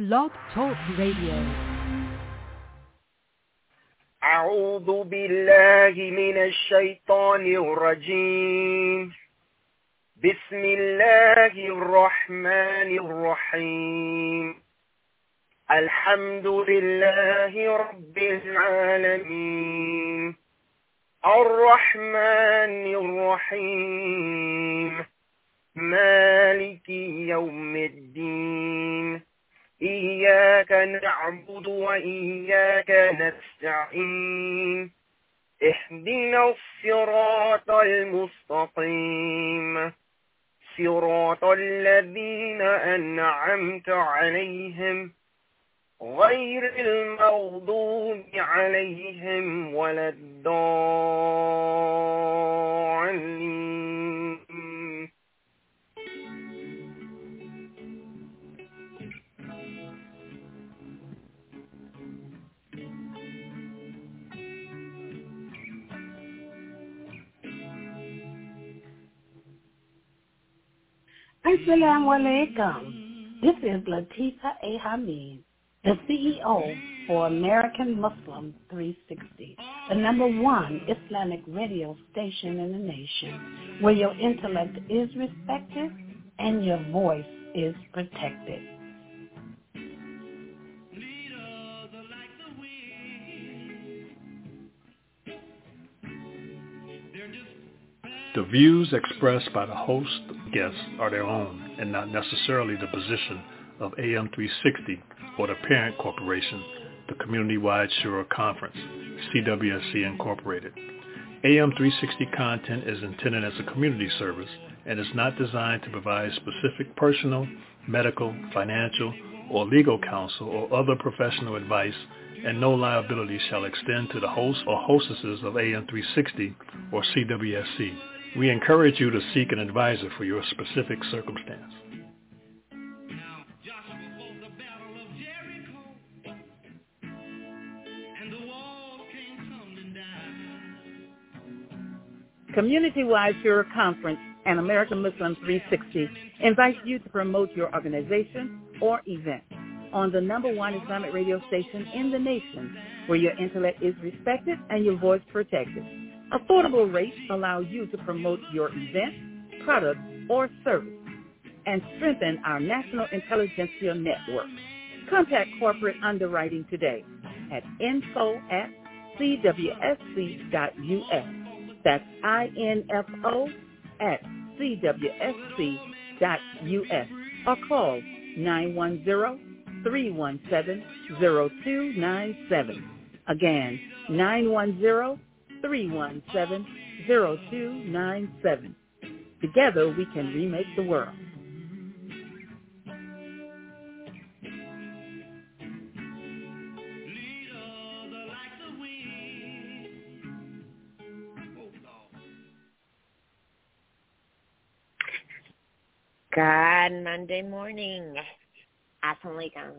Blog Talk Radio. أعوذ بالله من الشيطان الرجيم. بسم الله الرحمن الرحيم. الحمد لله رب العالمين الرحمن الرحيم مالك يوم الدين إياك نعبد وإياك نستعين اهدنا الصراط المستقيم صراط الذين أنعمت عليهم غير المغضوب عليهم ولا الضالين. Assalamu alaikum. This is Latifa A. Hamid, the CEO for American Muslim 360, the #1 Islamic radio station in the nation, where your intellect is respected and your voice is protected. The views expressed by the host and guests are their own and not necessarily the position of AM 360 or the parent corporation, the Community-Wide Shura Conference, CWSC Incorporated. AM 360 content is intended as a community service and is not designed to provide specific personal, medical, financial, or legal counsel or other professional advice, and no liability shall extend to the host or hostesses of AM 360 or CWSC. We encourage you to seek an advisor for your specific circumstance. Community-Wide Shura Conference and American Muslim 360 invites you to promote your organization or event on the #1 Islamic radio station in the nation, where your intellect is respected and your voice protected. Affordable rates allow you to promote your event, product, or service and strengthen our national intelligentsia network. Contact corporate underwriting today at info@cwsc.us. That's info@cwsc.us, or call 910-317-0297. Again, 910-317-0297. Together we can remake the world. God, Monday morning. Assalamu alaikum.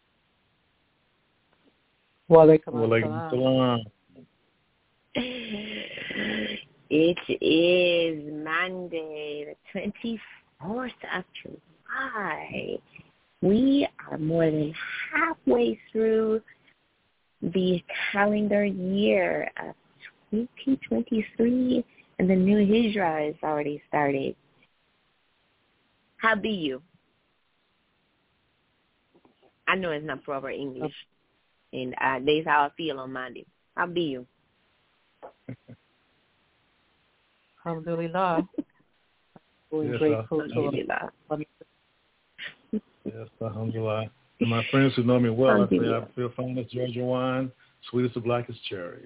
Wa alaikum salam. It is Monday, the 24th of July. We are more than halfway through the calendar year of 2023, and the new Hijrah is already started. How be you? I know it's not proper English, and that's how I feel on Monday. How be you? Alhamdulillah. Alhamdulillah. Yes, alhamdulillah. And my friends who know me well, I say I feel fine as Georgia wine, sweet as the blackest cherry.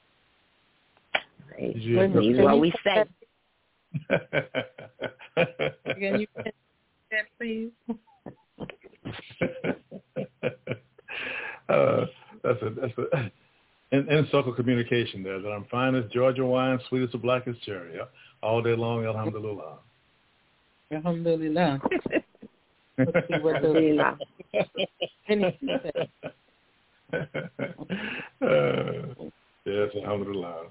That's what we say. Can you say that, please? That's an circle communication there, that I'm fine as Georgia wine, sweet as the blackest cherry. All day long, alhamdulillah. Alhamdulillah. Let's see what Alhamdulillah. Yes, alhamdulillah.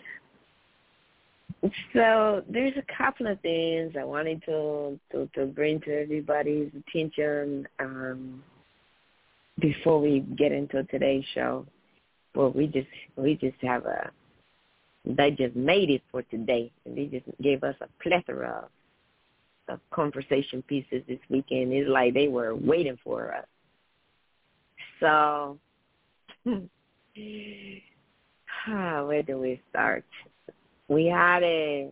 So there's a couple of things I wanted to bring to everybody's attention. before we get into today's show, well, we just have they just made it for today, and they just gave us a plethora of conversation pieces this weekend. It's like they were waiting for us. So, where do we start? We had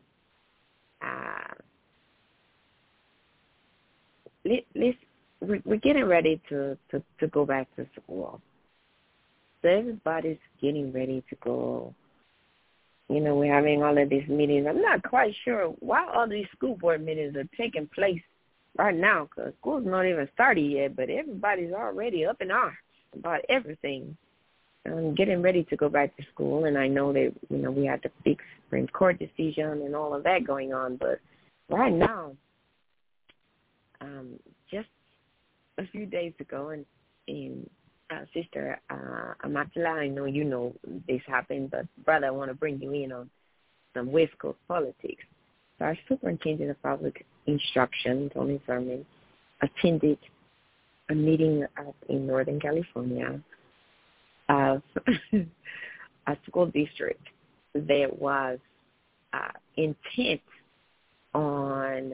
we're getting ready to go back to school. So everybody's getting ready to go. You know, we're having all of these meetings. I'm not quite sure why all these school board meetings are taking place right now, because school's not even started yet, but everybody's already up in arms about everything. I'm getting ready to go back to school, and I know that, you know, we had the big Supreme Court decision and all of that going on, but right now, just a few days ago, and Sister Amatla, I know you know this happened, but brother, I want to bring you in on some West Coast politics. So our superintendent of public instruction, Tony Thurman, attended a meeting in Northern California of a school district that was intent on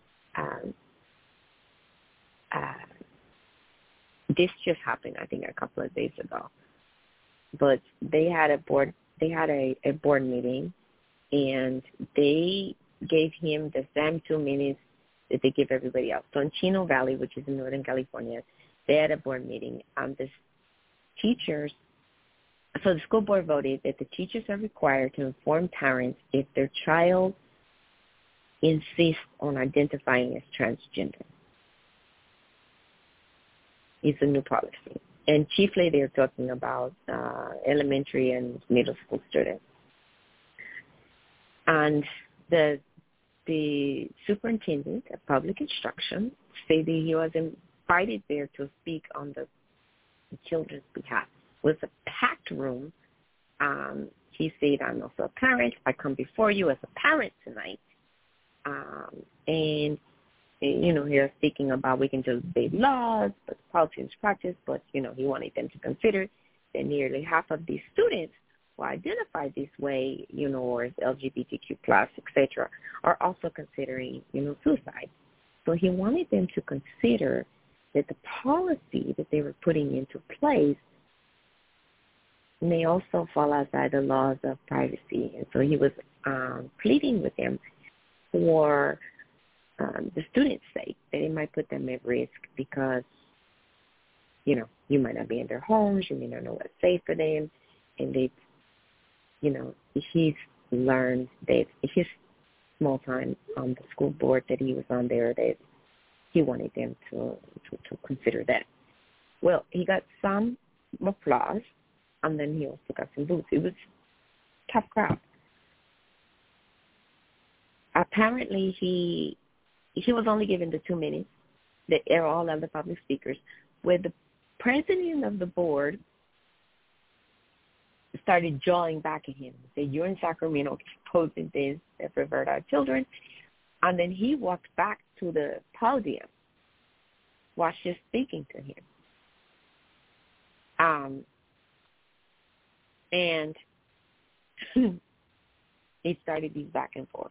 this just happened, I think, a couple of days ago. But they had a board meeting, and they gave him the same 2 minutes that they give everybody else. So in Chino Valley, which is in Northern California, they had a board meeting. The teachers, so the school board voted that the teachers are required to inform parents if their child insists on identifying as transgender. It's a new policy. And chiefly they're talking about elementary and middle school students. And the superintendent of public instruction said that he was invited there to speak on the children's behalf. It was a packed room. He said, I'm also a parent. I come before you as a parent tonight. And you know, here speaking about we can just debate laws, but policy practice, but, you know, he wanted them to consider that nearly half of these students who identify this way, you know, or as LGBTQ+, etc., are also considering, you know, suicide. So he wanted them to consider that the policy that they were putting into place may also fall outside the laws of privacy. And so he was pleading with them for the students' sake, that it might put them at risk because, you know, you might not be in their homes, you may not know what's safe for them, and they, you know, he's learned that his small time on the school board that he was on there, that he wanted them to consider that. Well, he got some applause, and then he also got some booze. It was a tough crowd. Apparently, he was only given the 2 minutes that all other public speakers, where the president of the board started jawing back at him. Said, you're in Sacramento proposing this that pervert our children. And then he walked back to the podium while she's speaking to him. And it started these back and forth.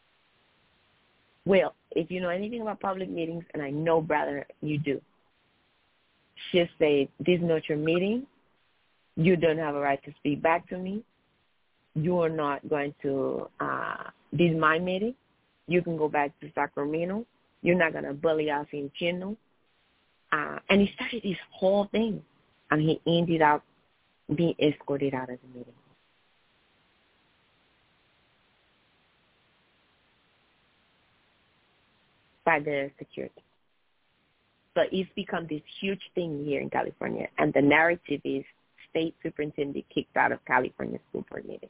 Well, if you know anything about public meetings, and I know, brother, you do, she'll say, this is not your meeting. You don't have a right to speak back to me. You are not going to, this is my meeting. You can go back to Sacramento. You're not going to bully us in Chino. And he started this whole thing, and he ended up being escorted out of the meeting. By the security. So it's become this huge thing here in California, and the narrative is state superintendent kicked out of California school board meeting.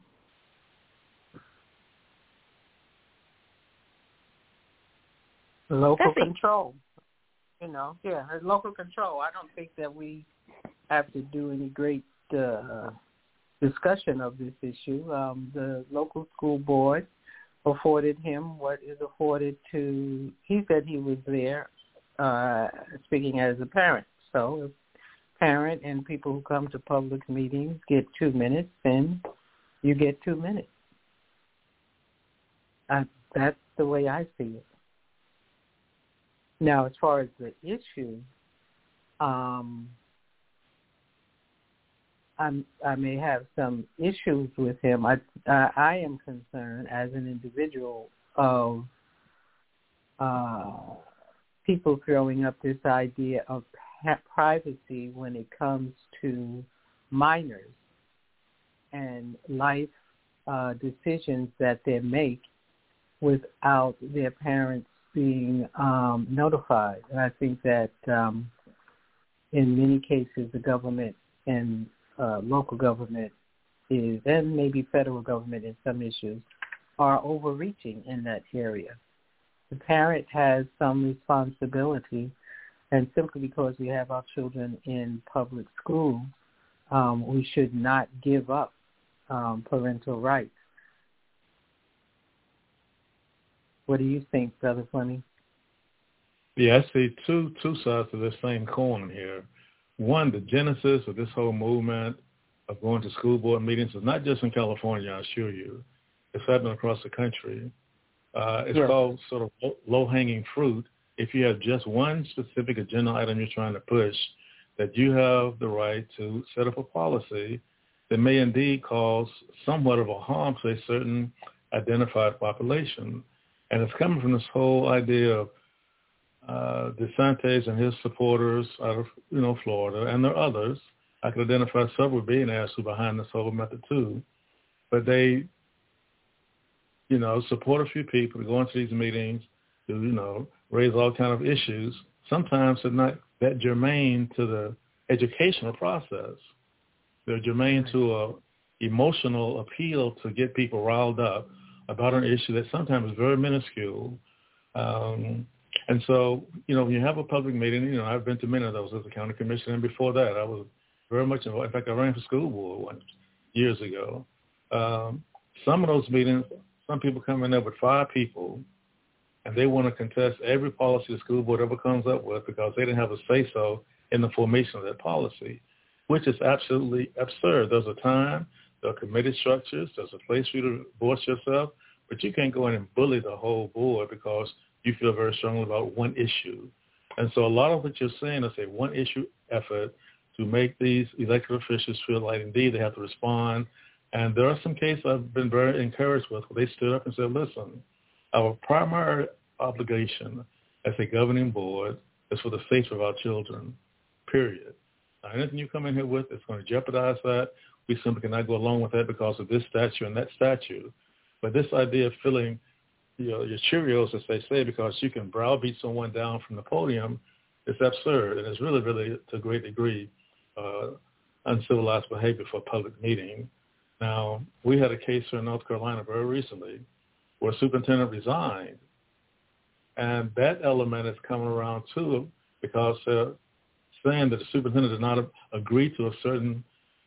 Local control. You know, yeah, local control. I don't think that we have to do any great discussion of this issue. The local school board afforded him what is afforded to, he said he was there speaking as a parent. So if parent and people who come to public meetings get 2 minutes, then you get 2 minutes. That's the way I see it. Now, as far as the issue, I may have some issues with him. I am concerned as an individual of people throwing up this idea of privacy when it comes to minors and life decisions that they make without their parents being notified. And I think that in many cases the government and local government is, and maybe federal government in some issues, are overreaching in that area. The parent has some responsibility, and simply because we have our children in public schools, we should not give up parental rights. What do you think, Brother Fleming? Yeah, I see two sides to this same coin here. One, the genesis of this whole movement of going to school board meetings is not just in California, I assure you. It's happening across the country. It's called sort of low-hanging fruit. If you have just one specific agenda item you're trying to push, that you have the right to set up a policy that may indeed cause somewhat of a harm to a certain identified population. And it's coming from this whole idea of DeSantis and his supporters out of, Florida, and there are others. I could identify several billionaires who are behind this whole method too. But they, support a few people to go into these meetings to, raise all kind of issues. Sometimes they're not that germane to the educational process. They're germane to a emotional appeal to get people riled up about an issue that sometimes is very minuscule. And so, when you have a public meeting, I've been to many of those as a county commissioner, and before that, I was very much involved. In fact, I ran for school board once years ago. Some of those meetings, some people come in there with 5 people, and they want to contest every policy the school board ever comes up with because they didn't have a say-so in the formation of that policy, which is absolutely absurd. There's a time, there are committee structures, there's a place for you to voice yourself, but you can't go in and bully the whole board because you feel very strongly about one issue. And so a lot of what you're saying is a one-issue effort to make these elected officials feel like, indeed, they have to respond. And there are some cases I've been very encouraged with where they stood up and said, listen, our primary obligation as a governing board is for the safety of our children, period. Now, anything you come in here with is going to jeopardize that. We simply cannot go along with that because of this statute and that statute. But this idea of filling your Cheerios, as they say, because you can browbeat someone down from the podium, is absurd. And it's really, really, to a great degree, uncivilized behavior for a public meeting. Now, we had a case here in North Carolina very recently where a superintendent resigned. And that element is coming around, too, because they're saying that the superintendent did not agree to a certain,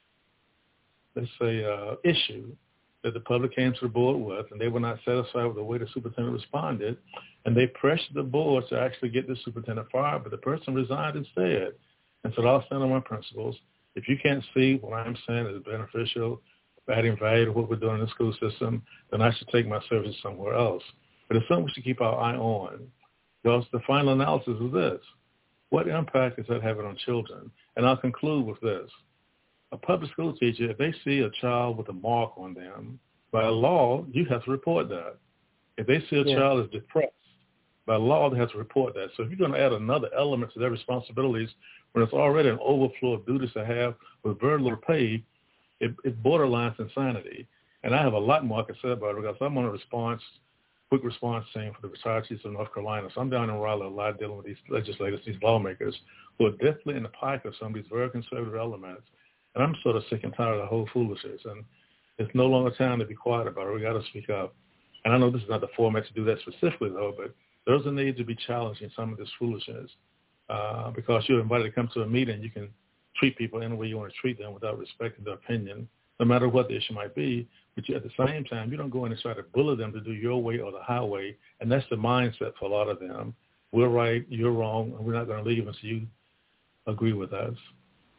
let's say, issue that the public came to the board with, and they were not satisfied with the way the superintendent responded, and they pressured the board to actually get the superintendent fired, but the person resigned instead and said, I'll stand on my principles. If you can't see what I'm saying is beneficial, adding value to what we're doing in the school system, then I should take my services somewhere else. But it's something we should keep our eye on, because the final analysis is this. What impact is that having on children? And I'll conclude with this. A public school teacher, if they see a child with a mark on them, by law, you have to report that. If they see a child is depressed, by law, they have to report that. So if you're going to add another element to their responsibilities when it's already an overflow of duties to have with very little pay, it borderlines insanity. And I have a lot more I can say about it because I'm on a quick response team for the retired teachers of North Carolina. So I'm down in Raleigh a lot dealing with these legislators, these lawmakers, who are definitely in the pocket of some of these very conservative elements. And I'm sort of sick and tired of the whole foolishness. And it's no longer time to be quiet about it. We got to speak up. And I know this is not the format to do that specifically, though, but there's a need to be challenging some of this foolishness because you're invited to come to a meeting. You can treat people any way you want to treat them without respecting their opinion, no matter what the issue might be. But at the same time, you don't go in and try to bully them to do your way or the highway. And that's the mindset for a lot of them. We're right, you're wrong, and we're not going to leave until you agree with us.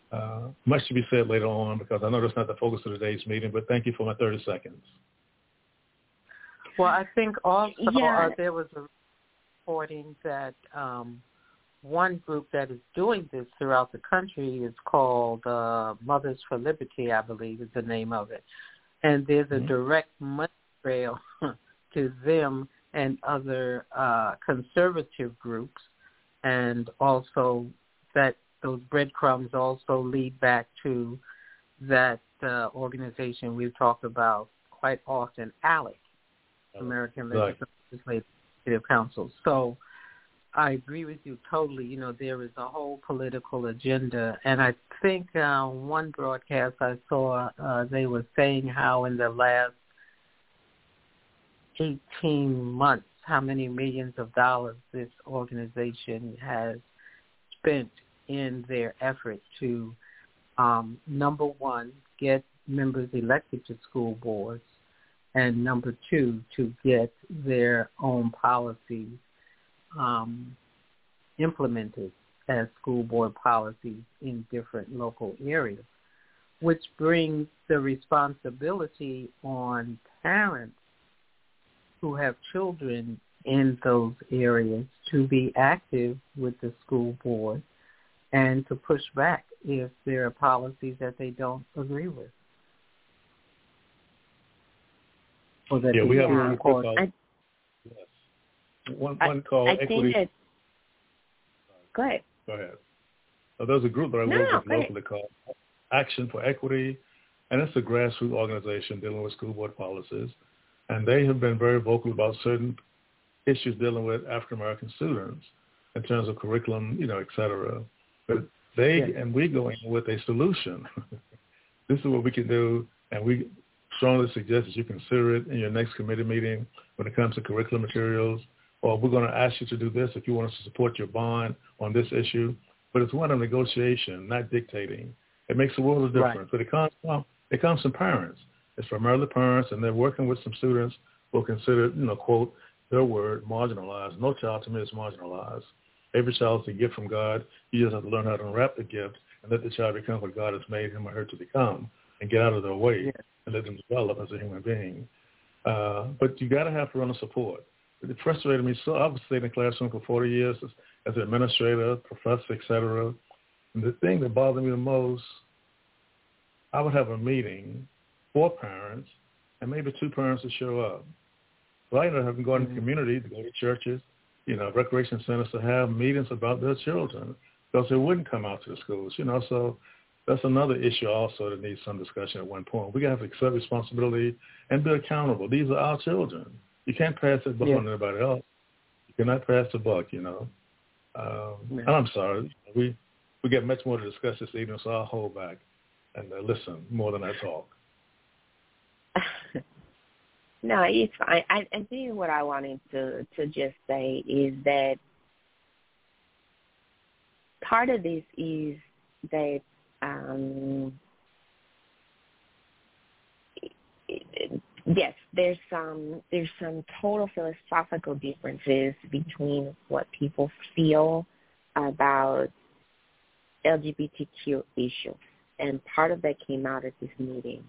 Much to be said later on because I know that's not the focus of today's meeting, but thank you for my 30 seconds. Well, I think also there was a reporting that one group that is doing this throughout the country is called Mothers for Liberty, I believe is the name of it. And there's a direct money trail to them and other conservative groups, and also that those breadcrumbs also lead back to that organization we've talked about quite often, ALEC, American Legislative Council. So I agree with you totally. You know, there is a whole political agenda. And I think one broadcast I saw, they were saying how in the last 18 months, how many millions of dollars this organization has spent in their effort to, number one, get members elected to school boards, and number two, to get their own policies implemented as school board policies in different local areas, which brings the responsibility on parents who have children in those areas to be active with the school board and to push back if there are policies that they don't agree with. Or that we have one call. One call. Equity. Go ahead. Go ahead. So there's a group that I work with locally called Action for Equity, and it's a grassroots organization dealing with school board policies. And they have been very vocal about certain issues dealing with African American students in terms of curriculum, you know, et cetera. But they and we go in with a solution. This is what we can do, and we strongly suggest that you consider it in your next committee meeting when it comes to curriculum materials. Or we're going to ask you to do this if you want us to support your bond on this issue. But it's one of negotiation, not dictating. It makes a world of difference. But it comes from parents. It's primarily parents, and they're working with some students who are considered, you know, quote, their word, marginalized. No child to me is marginalized. Every child is a gift from God. You just have to learn how to unwrap the gift and let the child become what God has made him or her to become and get out of their way and let them develop as a human being. But you got to have parental support. It frustrated me so. I was sitting in the classroom for 40 years as an administrator, professor, et cetera. And the thing that bothered me the most, I would have a meeting for parents and maybe two parents would show up. So I ended up going to the community, to go to churches, you know, recreation centers to have meetings about their children because they wouldn't come out to the schools, you know. So that's another issue also that needs some discussion at one point. We got to accept responsibility and be accountable. These are our children. You can't pass the buck on anybody else. You cannot pass the buck, you know. And I'm sorry. We get much more to discuss this evening, so I'll hold back and listen more than I talk. No, it's fine. I think what I wanted to just say is that part of this is that yes, there's some total philosophical differences between what people feel about LGBTQ issues, and part of that came out at this meeting.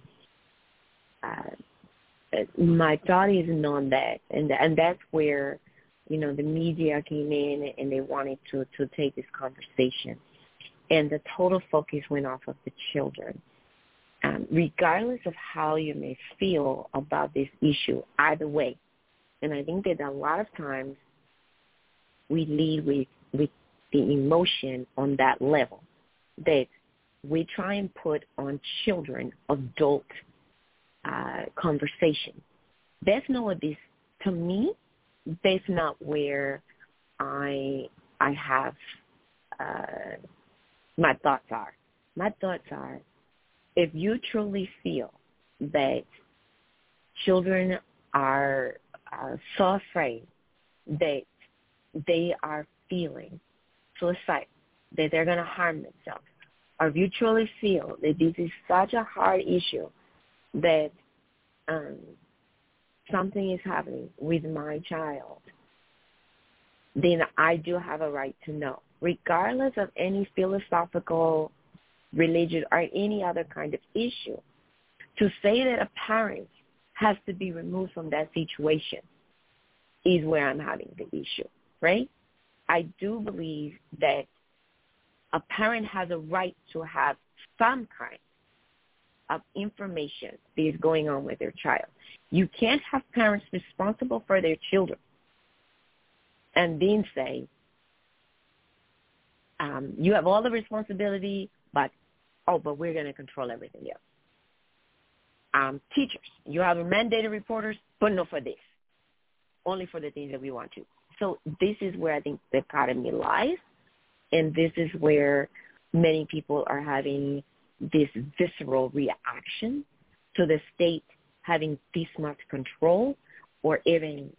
My thought isn't on that, and that's where, you know, the media came in and they wanted to take this conversation, and the total focus went off of the children. Regardless of how you may feel about this issue, either way, and I think that a lot of times we lead with the emotion on that level, that we try and put on children adult conversation. That's not what this, to me, that's not where I have my thoughts are. My thoughts are, if you truly feel that children are so afraid that they are feeling suicide, that they're going to harm themselves, or if you truly feel that this is such a hard issue that something is happening with my child, then I do have a right to know, regardless of any philosophical religious, or any other kind of issue. To say that a parent has to be removed from that situation is where I'm having the issue, right? I do believe that a parent has a right to have some kind of information that is going on with their child. You can't have parents responsible for their children and then say, you have all the responsibility, but we're going to control everything else. Teachers, you have mandated reporters, but not for this, only for the things that we want to. So this is where I think the dichotomy lies, and this is where many people are having this visceral reaction to the state having this much control, or even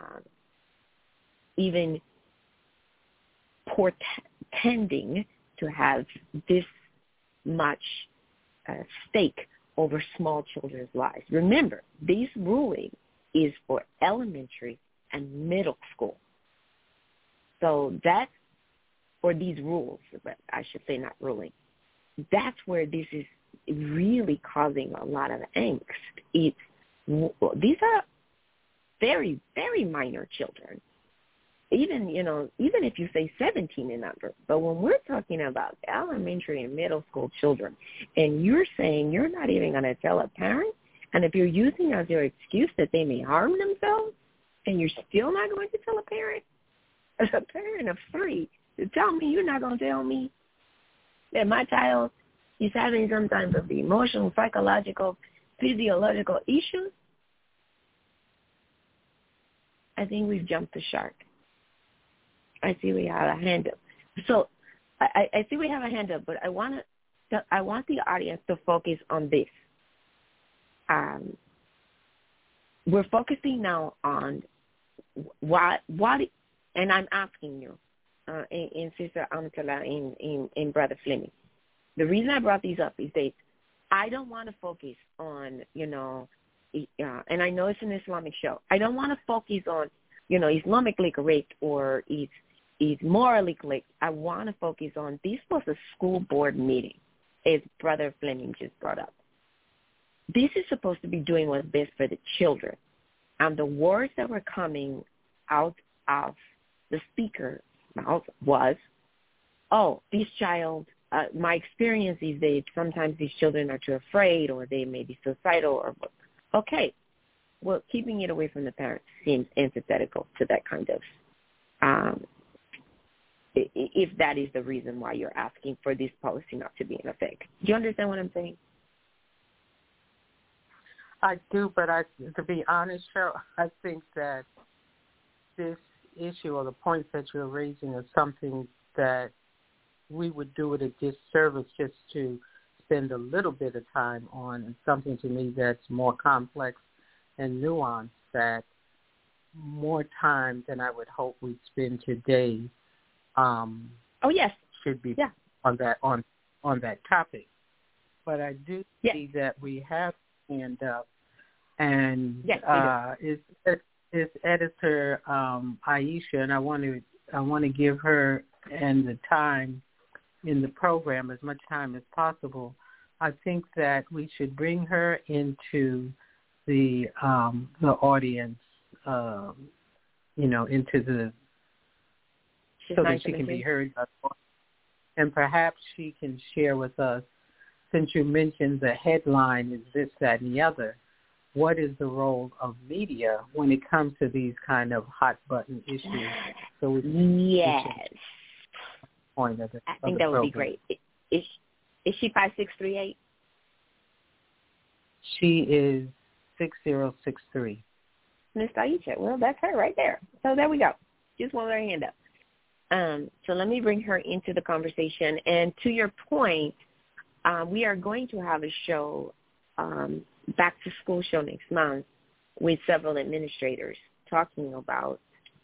pretending to have this much stake over small children's lives. Remember, this ruling is for elementary and middle school. So that's, or these rules, but I should say not ruling, that's where this is really causing a lot of angst. These are very, very minor children. Even if you say 17 and under, but when we're talking about elementary and middle school children, and you're saying you're not even going to tell a parent, and if you're using as your excuse that they may harm themselves, and you're still not going to tell a parent, as a parent of 3, to tell me you're not going to tell me that my child is having some type of emotional, psychological, physiological issues, I think we've jumped the shark. I see we have a hand up. So I see we have a hand up, but I want the audience to focus on this. We're focusing now on what, and I'm asking you, in Sister Amatala, in Brother Fleming. The reason I brought these up is that I don't want to focus on, and I know it's an Islamic show. I don't want to focus on, Islamically correct or is morally correct. I want to focus on, this was a school board meeting, as Brother Fleming just brought up. This is supposed to be doing what's best for the children. And the words that were coming out of the speaker's mouth was, this child, my experience is that sometimes these children are too afraid, or they may be suicidal, or, okay. Well, keeping it away from the parents seems antithetical to that kind of, if that is the reason why you're asking for this policy not to be in effect. Do you understand what I'm saying? I do, but to be honest, Cheryl, I think that this issue or the points that you're raising is something that we would do it a disservice just to spend a little bit of time on, and something to me that's more complex and nuanced, that more time than I would hope we'd spend today should be on that topic. But I do see that we have a hand up, and is Editor Aisha, and I want to give her and the time in the program, as much time as possible. I think that we should bring her into the audience, into the, so that she can be heard, and perhaps she can share with us, since you mentioned the headline is this, that, and the other, what is the role of media when it comes to these kind of hot button issues? So we point of I think that would be great. Is she 5638? She is 6063. Miss Aisha. Well, that's her right there. So there we go. Just one more hand up. So let me bring her into the conversation. And to your point, we are going to have a show, back to school show next month, with several administrators talking about,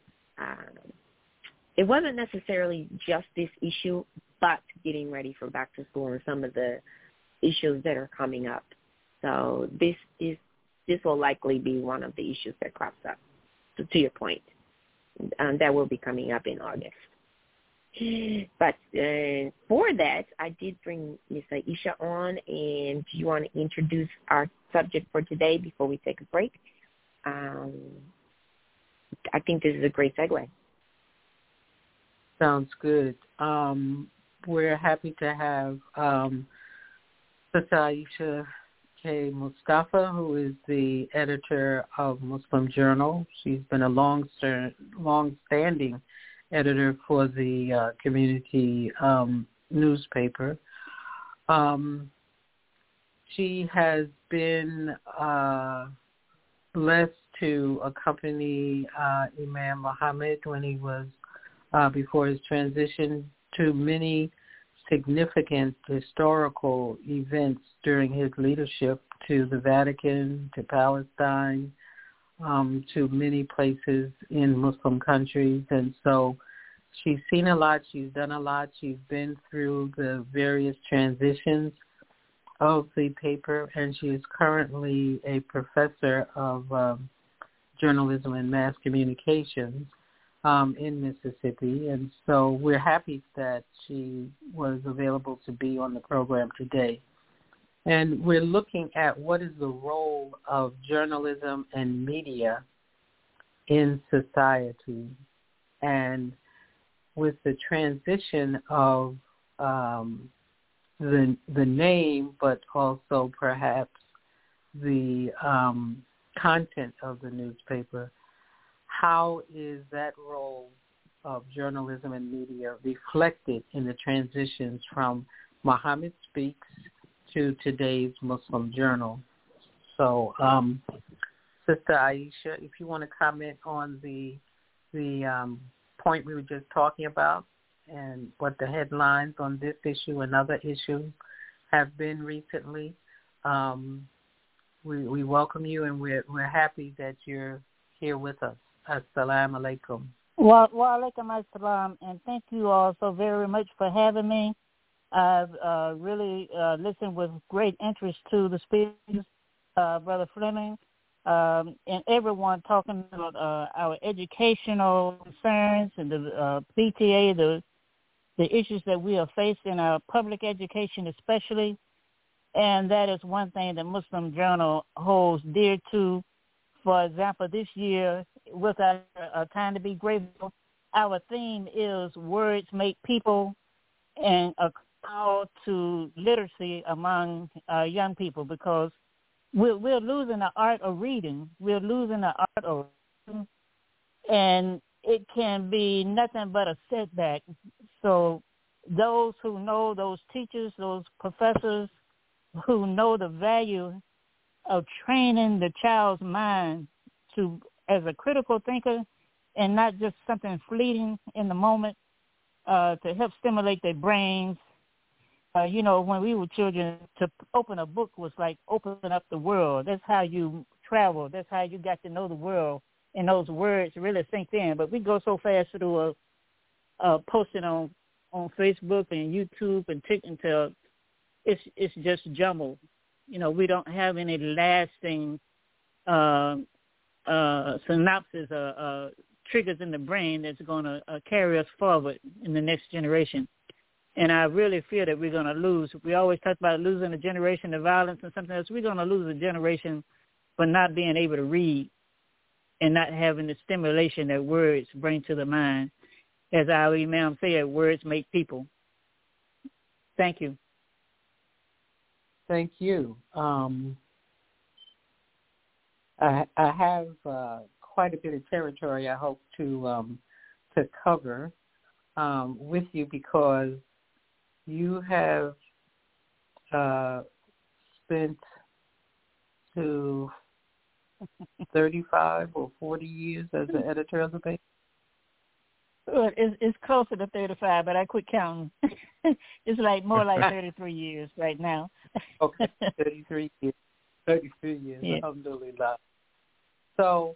it wasn't necessarily just this issue, but getting ready for back to school and some of the issues that are coming up. So this will likely be one of the issues that crops up, to your point. That will be coming up in August. But for that, I did bring Miss Aisha on, and do you want to introduce our subject for today before we take a break? I think this is a great segue. Sounds good. We're happy to have Sister Aisha K. Mustafa, who is the editor of Muslim Journal. She's been a long-standing editor for the community newspaper. She has been blessed to accompany Imam Muhammad when he was, before his transition, to many significant historical events during his leadership, to the Vatican, to Palestine, to many places in Muslim countries. And so she's seen a lot, she's done a lot, she's been through the various transitions of the paper, and she is currently a professor of journalism and mass communications in Mississippi. And so we're happy that she was available to be on the program today. And we're looking at what is the role of journalism and media in society. And with the transition of the name, but also perhaps the content of the newspaper, how is that role of journalism and media reflected in the transitions from Muhammad Speaks to today's Muslim Journal? So, Sister Aisha, if you want to comment on the point we were just talking about and what the headlines on this issue and other issues have been recently, we welcome you, and we're happy that you're here with us. Assalamu alaikum. Wa alaikum assalam, and thank you all so very much for having me. I've really listened with great interest to the speeches, Brother Fleming, and everyone talking about our educational concerns and the PTA, the issues that we are faced in our public education especially. And that is one thing the Muslim Journal holds dear to. For example, this year, with our Time to Be Grateful, our theme is Words Make People, and a call to literacy among young people, because we're losing the art of reading. We're losing the art of reading, and it can be nothing but a setback. So those who know, those teachers, those professors who know the value of training the child's mind to as a critical thinker and not just something fleeting in the moment, to help stimulate their brains. When we were children, to open a book was like opening up the world. That's how you travel. That's how you got to know the world, and those words really sink in. But we go so fast through posting on Facebook and YouTube and TikTok until it's just jumbled. We don't have any lasting synopsis or triggers in the brain that's going to carry us forward in the next generation. And I really feel that we're going to lose. We always talk about losing a generation of violence and something else. We're going to lose a generation for not being able to read and not having the stimulation that words bring to the mind. As our Imam said, words make people. Thank you. Thank you. I have quite a bit of territory I hope to cover with you, because you have spent 35 or 40 years as the editor of the paper. Well, it's closer to 35, but I quit counting. It's more like 33 years right now. Okay, 33 years. 33 years, yeah. Alhamdulillah. So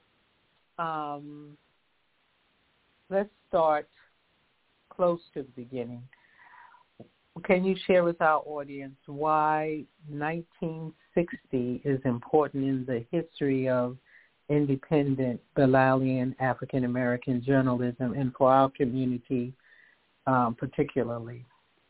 let's start close to the beginning. Can you share with our audience why 1960 is important in the history of independent Bilalian African-American journalism and for our community particularly.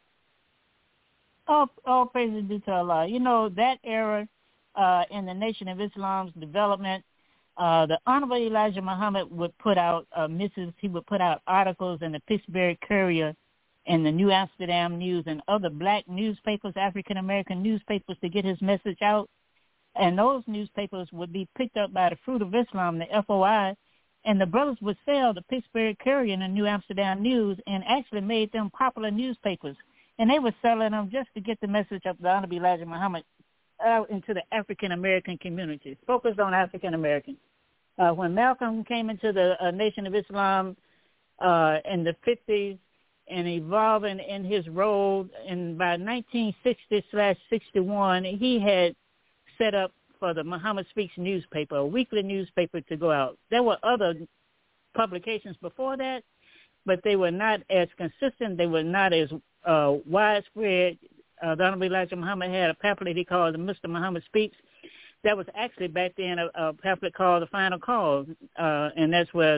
All praises due to Allah. You know, that era in the Nation of Islam's development, the Honorable Elijah Muhammad would put out missives. He would put out articles in the Pittsburgh Courier and the New Amsterdam News and other black newspapers, African-American newspapers, to get his message out. And those newspapers would be picked up by the Fruit of Islam, the FOI, and the brothers would sell the Pittsburgh Courier and the New Amsterdam News and actually made them popular newspapers. And they were selling them just to get the message of the Honorable Elijah Muhammad out into the African-American community, focused on African-Americans. When Malcolm came into the Nation of Islam in the 50s and evolving in his role, and by 1960/61, he had set up for the Muhammad Speaks newspaper, a weekly newspaper to go out. There were other publications before that, but they were not as consistent. They were not as widespread. The Honorable Elijah Muhammad had a pamphlet he called Mr. Muhammad Speaks. That was actually back then a pamphlet called The Final Call, and that's where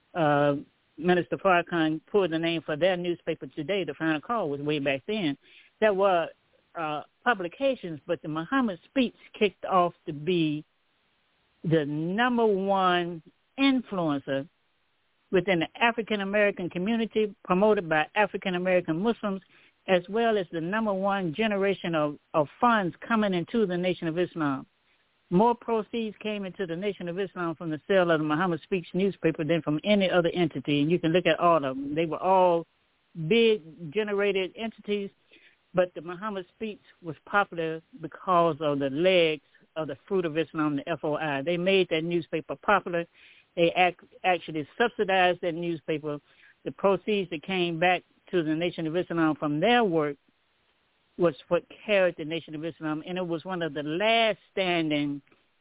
Minister Farrakhan pulled the name for their newspaper today. The Final Call was way back then. There were publications, but the Muhammad Speaks kicked off to be the number one influencer within the African-American community, promoted by African-American Muslims, as well as the number one generation of funds coming into the Nation of Islam. More proceeds came into the Nation of Islam from the sale of the Muhammad Speaks newspaper than from any other entity, and you can look at all of them. They were all big generated entities, but the Muhammad Speaks was popular because of the legs of the Fruit of Islam, the FOI. They made that newspaper popular. They actually subsidized that newspaper. The proceeds that came back to the Nation of Islam from their work was what carried the Nation of Islam, and it was one of the last standing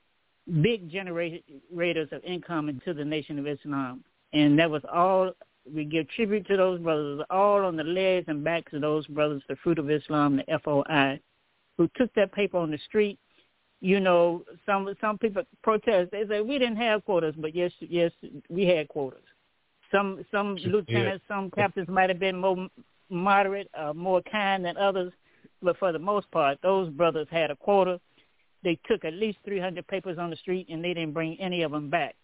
big generators of income into the Nation of Islam. And that was all, we give tribute to those brothers, all on the legs and backs of those brothers, the Fruit of Islam, the FOI, who took that paper on the street. You know, some people protest. They say, we didn't have quotas, but yes, we had quotas. Some lieutenants, some captains might have been more moderate, more kind than others, but for the most part, those brothers had a quota. They took at least 300 papers on the street, and they didn't bring any of them back.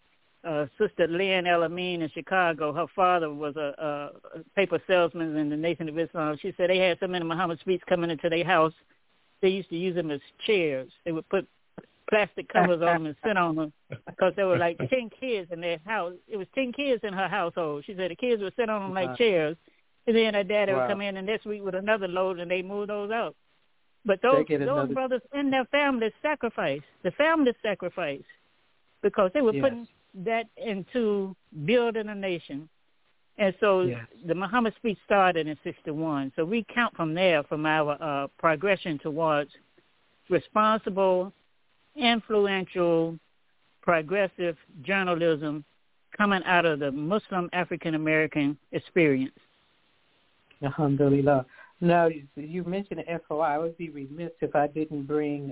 Sister Lynn El-Amin in Chicago, her father was a paper salesman in the Nation of Islam. She said they had so many Muhammad Speaks coming into their house, they used to use them as chairs. They would put plastic covers on them and sit on them because there were like 10 kids in their house. It was 10 kids in her household. She said the kids would sit on them like chairs, and then her daddy would come in and next week with another load, and they moved those out. But those brothers and their families sacrificed. The families sacrificed because they were putting that into building a nation. And so the Muhammad Speech started in 61. So we count from there, from our progression towards responsible, influential, progressive journalism coming out of the Muslim African-American experience. Alhamdulillah. Now, you mentioned the FOI. I would be remiss if I didn't bring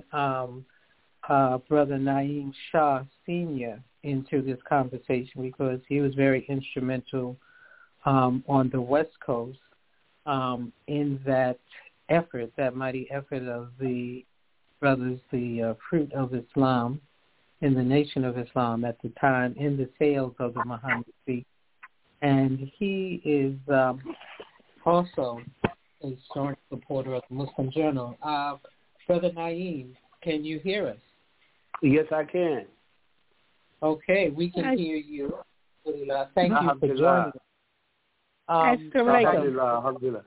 Brother Naeem Shah Sr. into this conversation because he was very instrumental on the West Coast in that effort, that mighty effort of the brothers, the Fruit of Islam in the Nation of Islam at the time in the sales of the Muhammad Speaks. And he is also a staunch supporter of the Muslim Journal. Brother Naeem, can you hear us? Yes, I can. Okay, we can hear you. Thank you for joining us. Alhamdulillah.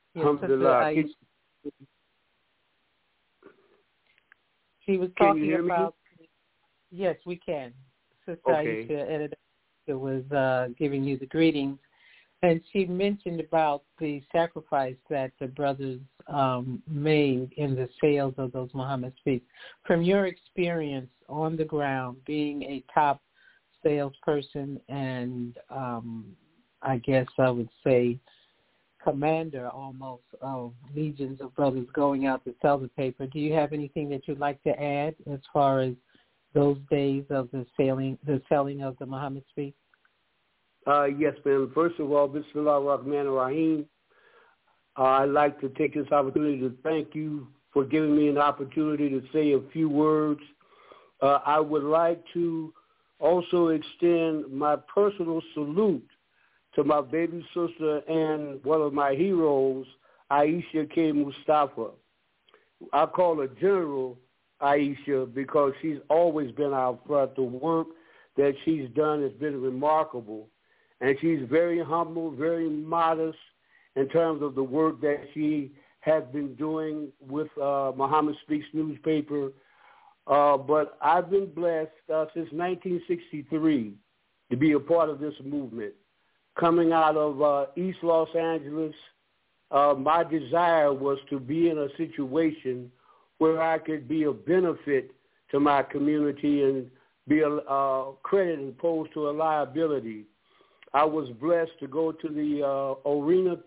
She was talking about. Yes, we can. Sister Aisha Editor was giving you the greetings, and she mentioned about the sacrifice that the brothers made in the sales of those Muhammad Speaks. From your experience on the ground, being a top salesperson and I guess I would say commander almost of legions of brothers going out to sell the paper, do you have anything that you'd like to add as far as those days of the selling of the Muhammad Speaks? Yes, ma'am. First of all, Bismillah ar-Rahman ar-Rahim. I'd like to take this opportunity to thank you for giving me an opportunity to say a few words. I would like to also extend my personal salute to my baby sister and one of my heroes, Aisha K. Mustafa. I call her General Aisha because she's always been out front. The work that she's done has been remarkable. And she's very humble, very modest in terms of the work that she has been doing with Muhammad Speaks newspaper. But I've been blessed since 1963 to be a part of this movement. Coming out of East Los Angeles, my desire was to be in a situation where I could be of benefit to my community and be a credit as opposed to a liability. I was blessed to go to the Olympic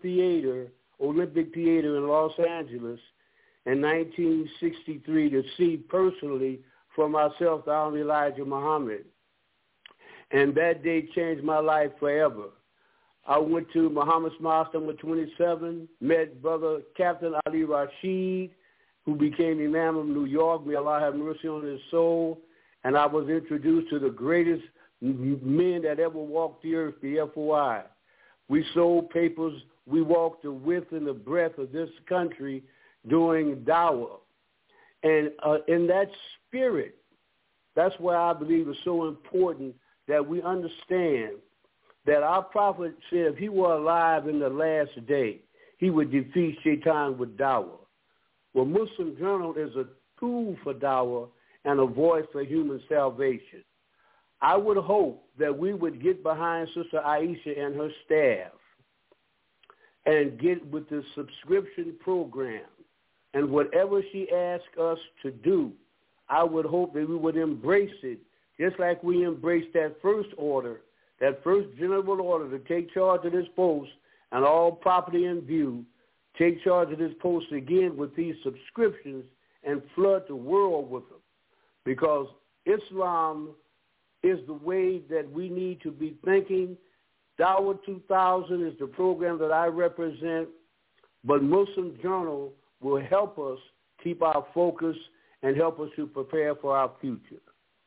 Theater in Los Angeles in 1963 to see personally for myself the Honorable Elijah Muhammad. And that day changed my life forever. I went to Muhammad's Mosque number 27, met Brother Captain Ali Rashid, who became Imam of New York. May Allah have mercy on his soul. And I was introduced to the greatest men that ever walked the earth, the FOI. We sold papers. We walked the width and the breadth of this country doing dawah. And in that spirit, that's why I believe it's so important that we understand that our prophet said if he were alive in the last day, he would defeat Shaitan with dawah. Well, Muslim Journal is a tool for dawah and a voice for human salvation. I would hope that we would get behind Sister Aisha and her staff and get with the subscription program. And whatever she asks us to do, I would hope that we would embrace it, just like we embraced that first order, that first general order to take charge of this post and all property in view, take charge of this post again with these subscriptions and flood the world with them. Because Islam is the way that we need to be thinking. Dawah 2000 is the program that I represent, but Muslim Journal will help us keep our focus and help us to prepare for our future.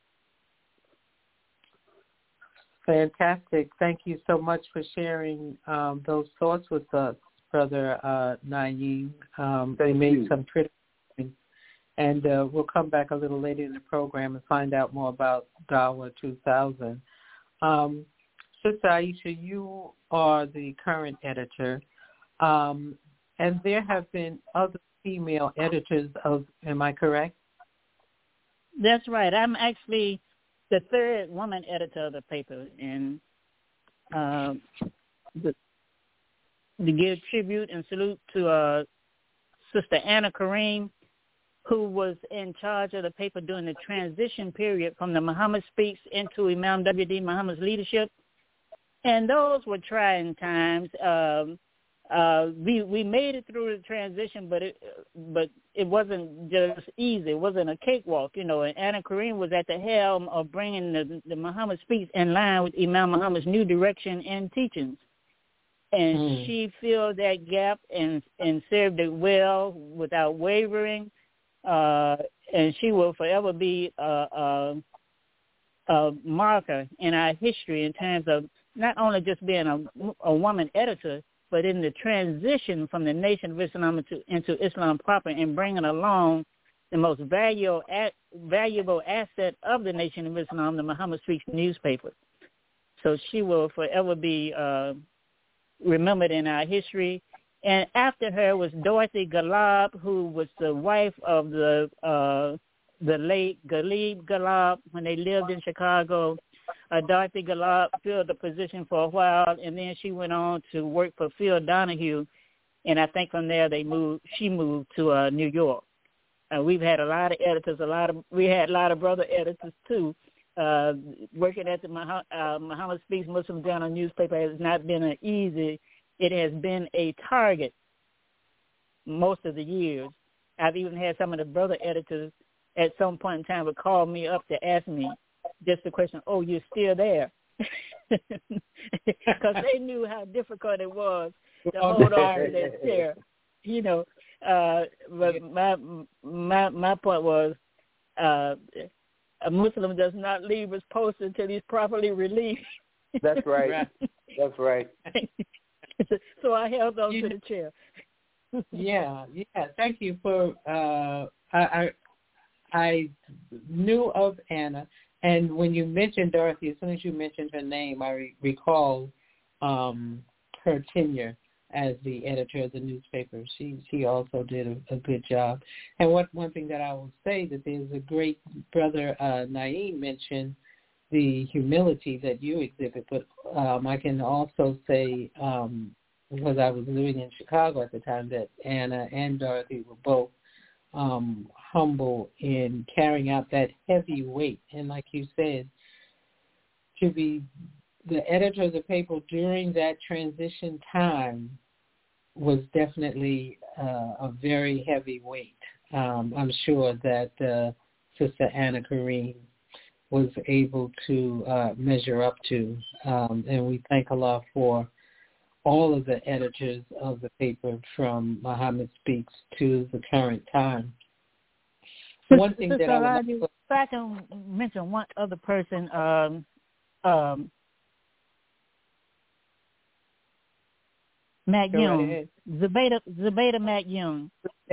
Fantastic. Thank you so much for sharing those thoughts with us, Brother Naeem. They made some critical points. And we'll come back a little later in the program and find out more about Dawah 2000. Sister Aisha, you are the current editor, and there have been other female editors am I correct? That's right. I'm actually the third woman editor of the paper, and to give tribute and salute to Sister Anna Kareem, who was in charge of the paper during the transition period from the Muhammad Speaks into Imam W.D. Muhammad's leadership. And those were trying times. We made it through the transition, but it wasn't just easy. It wasn't a cakewalk, And Anna Kareem was at the helm of bringing the Muhammad Speaks in line with Imam Muhammad's new direction and teachings. And she filled that gap and served it well without wavering. And she will forever be a marker in our history in terms of not only just being a woman editor, but in the transition from the Nation of Islam into Islam proper and bringing along the most valuable asset of the Nation of Islam, the Muhammad Speaks newspaper. So she will forever be remembered in our history. And after her was Dorothy Galab, who was the wife of the late Ghalib Galab when they lived in Chicago. Dorothy Galab filled the position for a while, and then she went on to work for Phil Donahue, and I think from there she moved to New York. We've had a lot of editors, we had a lot of brother editors too. Working at the Muhammad Speaks Muslim Journal newspaper has not been easy. It has been a target most of the years. I've even had some of the brother editors at some point in time would call me up to ask me just the question, "Oh, you're still there?" because they knew how difficult it was to hold on to that chair. But my point was, a Muslim does not leave his post until he's properly released. That's right. That's right. So I held on to the chair. Yeah. Thank you for. I knew of Anna, and when you mentioned Dorothy, as soon as you mentioned her name, I recall her tenure as the editor of the newspaper. She also did a good job. And one thing that I will say, that there's a great brother, Naeem, mentioned the humility that you exhibit, but I can also say, because I was living in Chicago at the time, that Anna and Dorothy were both humble in carrying out that heavy weight. And like you said, to be the editor of the paper during that transition time was definitely a very heavy weight. I'm sure that Sister Anna Kareem was able to measure up to, and we thank Allah for all of the editors of the paper from Muhammad Speaks to the current time. One thing that if I can mention one other person, Matt Young, Zubaydah Matt Young.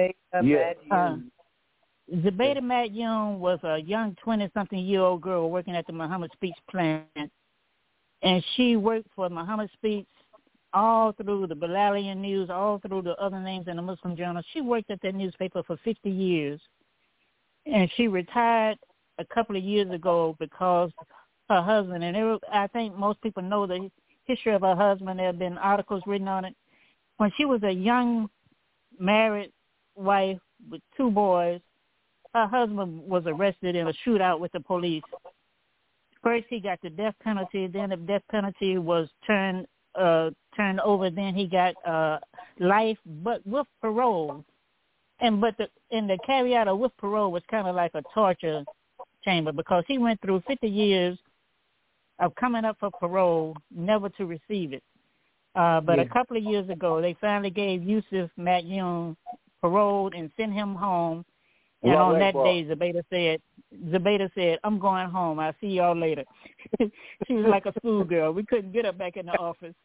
Zubaydah Matt Young was a young 20-something-year-old girl working at the Muhammad Speaks plant, and she worked for Muhammad Speaks all through the Bilalian News, all through the other names in the Muslim Journal. She worked at that newspaper for 50 years, and she retired a couple of years ago because her husband, and I think most people know the history of her husband. There have been articles written on it. When she was a young married wife with 2 boys, her husband was arrested in a shootout with the police. First, he got the death penalty. Then the death penalty was turned over. Then he got life, but with parole. But the caveat of with parole was kind of like a torture chamber, because he went through 50 years of coming up for parole, never to receive it. But a couple of years ago, they finally gave Yusuf Matt Young parole and sent him home. And on that day, Zubaydah said, "I'm going home. I'll see y'all later." She was like a schoolgirl. We couldn't get her back in the office.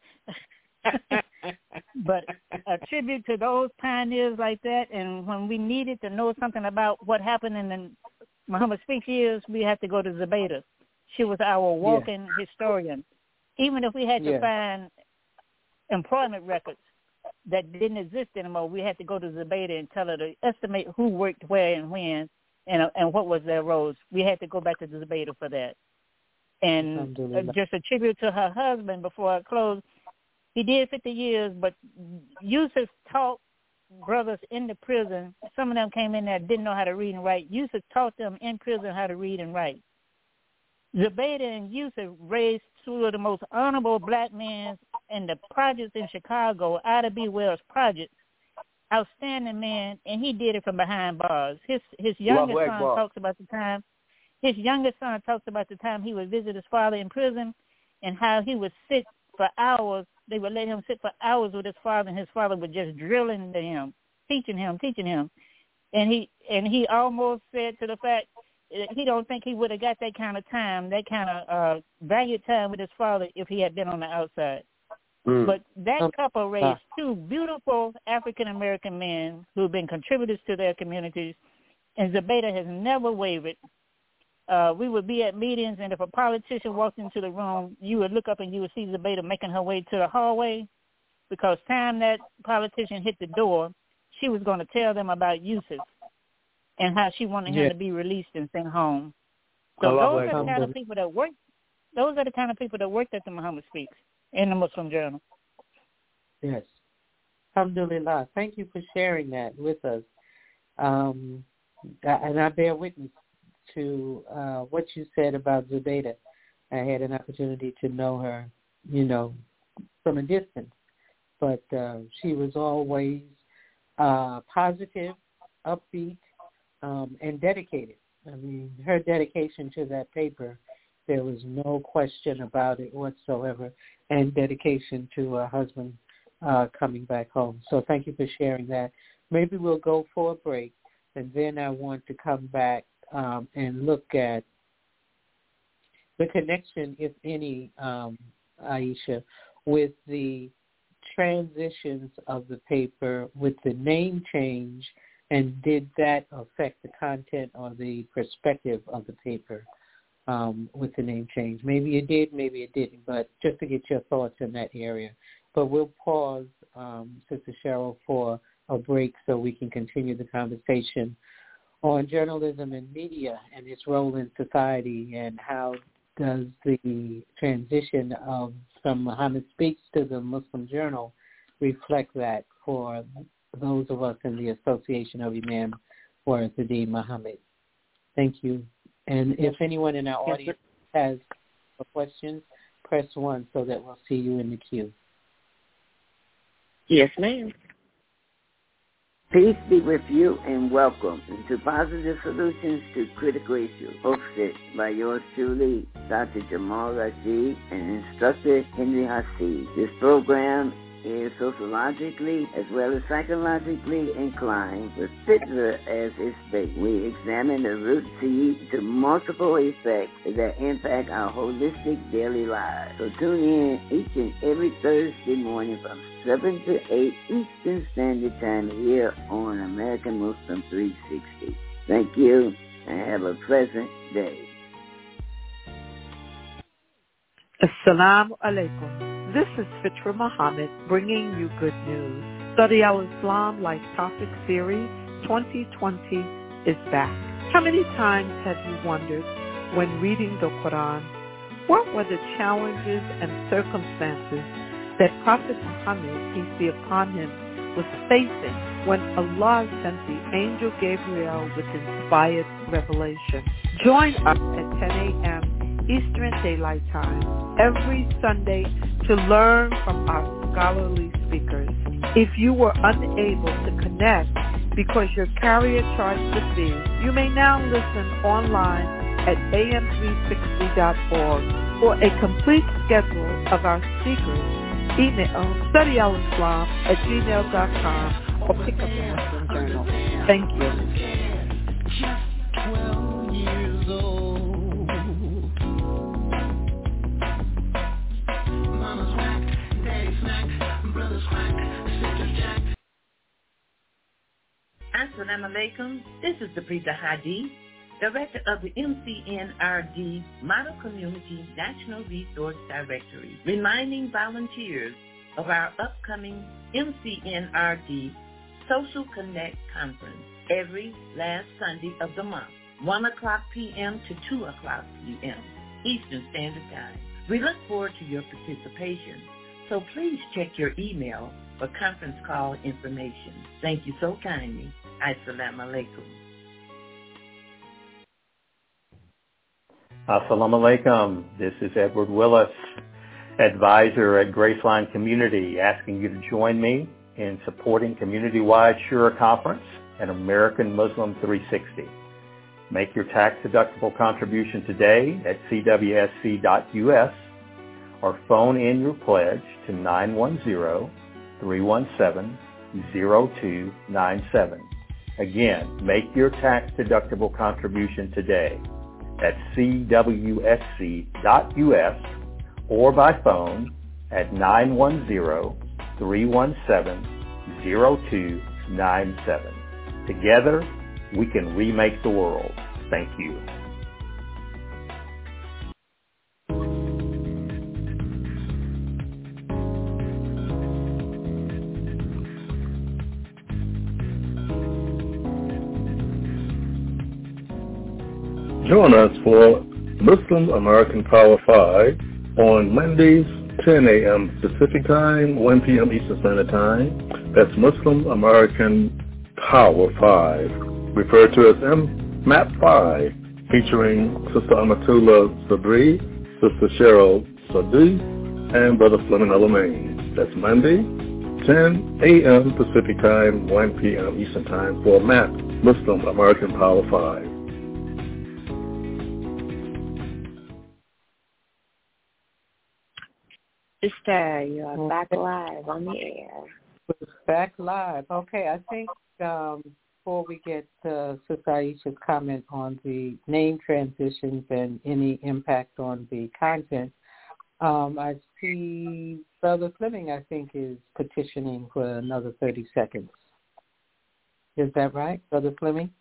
But a tribute to those pioneers like that, and when we needed to know something about what happened in the Muhammad Speaks years, we had to go to Zubaydah. She was our walking historian. Even if we had to find employment records that didn't exist anymore, we had to go to Zubaydah and tell her to estimate who worked where and when, and what was their roles. We had to go back to Zubaydah for that. And just a tribute to her husband before I close, he did 50 years, but Yusuf taught brothers in the prison. Some of them came in there didn't know how to read and write. Yusuf taught them in prison how to read and write. Zubaydah and Yusuf raised 2 of the most honorable black men in the projects in Chicago, Ida B. Wells projects. Outstanding man, and he did it from behind bars. His youngest son talks about the time. His youngest son talks about the time he would visit his father in prison, and how he would sit for hours. They would let him sit for hours with his father, and his father would just drill into him, teaching him. And he almost said to the fact he don't think he would have got that kind of time, that kind of valued time with his father if he had been on the outside. But that couple raised 2 beautiful African-American men who have been contributors to their communities, and Zubaydah has never wavered. We would be at meetings, and if a politician walked into the room, you would look up and you would see Zubaydah making her way to the hallway, because time that politician hit the door, she was going to tell them about Yusuf and how she wanted him to be released and sent home. So those are the kind of people that work. Those are the kind of people that worked at the Muhammad Speaks in the Muslim Journal. Yes. Alhamdulillah. Thank you for sharing that with us. And I bear witness to what you said about Zubaydah. I had an opportunity to know her, from a distance. But she was always positive, upbeat, and dedicated. I mean, her dedication to that paper There was no question about it whatsoever, and dedication to her husband coming back home. So thank you for sharing that. Maybe we'll go for a break, and then I want to come back and look at the connection, if any, Aisha, with the transitions of the paper, with the name change, and did that affect the content or the perspective of the paper with the name change? Maybe it did, maybe it didn't, but just to get your thoughts in that area. But we'll pause, Sister Cheryl, for a break so we can continue the conversation on journalism and media and its role in society, and how does the transition from Muhammad Speaks to the Muslim Journal reflect that for those of us in the Association of Imam Warithuddin Muhammad. Thank you. And if anyone in our audience has questions, press 1 so that we'll see you in the queue. Yes, ma'am. Peace be with you and welcome to Positive Solutions to Critical Issues, hosted by yours truly, Dr. Jamal Rashid and instructor Henry Hasid. This program is sociologically as well as psychologically inclined, with Fitzler as its base. We examine the root seed to multiple effects that impact our holistic daily lives. So tune in each and every Thursday morning from 7 to 8 Eastern Standard Time here on American Muslim 360. Thank you and have a pleasant day. Assalamu alaikum. This is Fitra Muhammad bringing you good news. Study Al-Islam Life Topic Series 2020 is back. How many times have you wondered when reading the Quran, what were the challenges and circumstances that Prophet Muhammad, peace be upon him, was facing when Allah sent the angel Gabriel with inspired revelation? Join us at 10 a.m. Eastern Daylight Time every Sunday to learn from our scholarly speakers. If you were unable to connect because your carrier charged the fee, you may now listen online at am360.org. For a complete schedule of our speakers, email studyalislam@gmail.com or pick up the Muslim Journal. Thank you. Just 12 years old. Mama's whack, daddy's smack, brother's quack, sister's jack. Assalamu alaikum. This is the Prita Hadi, Director of the MCNRD Model Community National Resource Directory, reminding volunteers of our upcoming MCNRD Social Connect Conference every last Sunday of the month, 1 o'clock p.m. to 2 o'clock p.m. Eastern Standard Time. We look forward to your participation, so please check your email for conference call information. Thank you so kindly. Assalamu alaikum. Assalamu alaikum. This is Edward Willis, advisor at Graceline Community, asking you to join me in supporting community-wide Shura Conference and American Muslim 360. Make your tax-deductible contribution today at cwsc.us or phone in your pledge to 910-317-0297. Again, make your tax-deductible contribution today at cwsc.us or by phone at 910-317-0297. Together, we can remake the world. Thank you. Join us for Muslim American Power 5 on Mondays, 10 a.m. Pacific Time, 1 p.m. Eastern Standard Time. That's Muslim American Power 5, referred to as MAP 5, featuring Sister Amatullah Sabri, Sister Cheryl Sadi, and Brother Fleming Alamain. That's Monday, 10 a.m. Pacific Time, 1 p.m. Eastern Time for MAP, Muslim American Power 5. Sister, you are back live on the air. Back live. Okay, I think before we get Sister Aisha's comment on the name transitions and any impact on the content, I see Brother Fleming, I think, is petitioning for another 30 seconds. Is that right, Brother Fleming?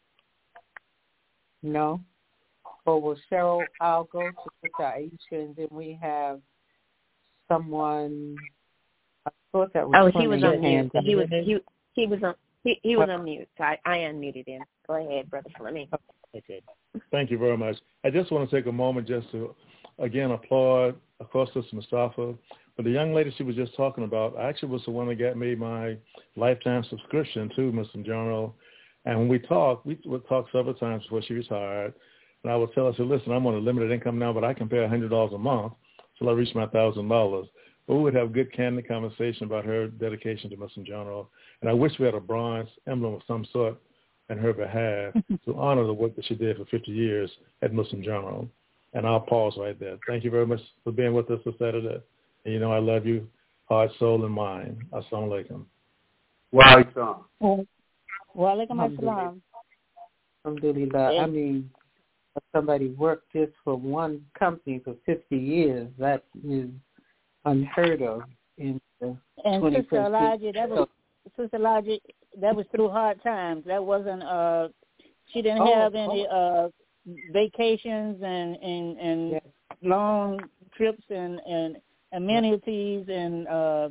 No? Or well, Cheryl, I'll go to Sister Aisha, and then we have someone. I thought that was. He was on mute. He was on mute. So I unmuted him. Go ahead, Brother Fleming. Okay. Thank you very much. I just want to take a moment just to, again, applaud, of course, Sister Mustafa. But the young lady she was just talking about actually was the one that got me my lifetime subscription to Muslim Journal. And when we talked several times before she retired. And I would tell her, I said, listen, I'm on a limited income now, but I can pay $100 a month till I reach my $1,000. But we would have good, candid conversation about her dedication to Muslim Journal. And I wish we had a bronze emblem of some sort in her behalf to honor the work that she did for 50 years at Muslim Journal. And I'll pause right there. Thank you very much for being with us this Saturday. And you know I love you, heart, soul, and mind. Assalamu alaikum. Wa alaikum. Wa alaikum assalam. Alhamdulillah. I mean, somebody worked just for one company for 50 years. That is unheard of in the 21st century. Sister Elijah, that was through hard times. That wasn't. She didn't have any vacations and long trips and amenities and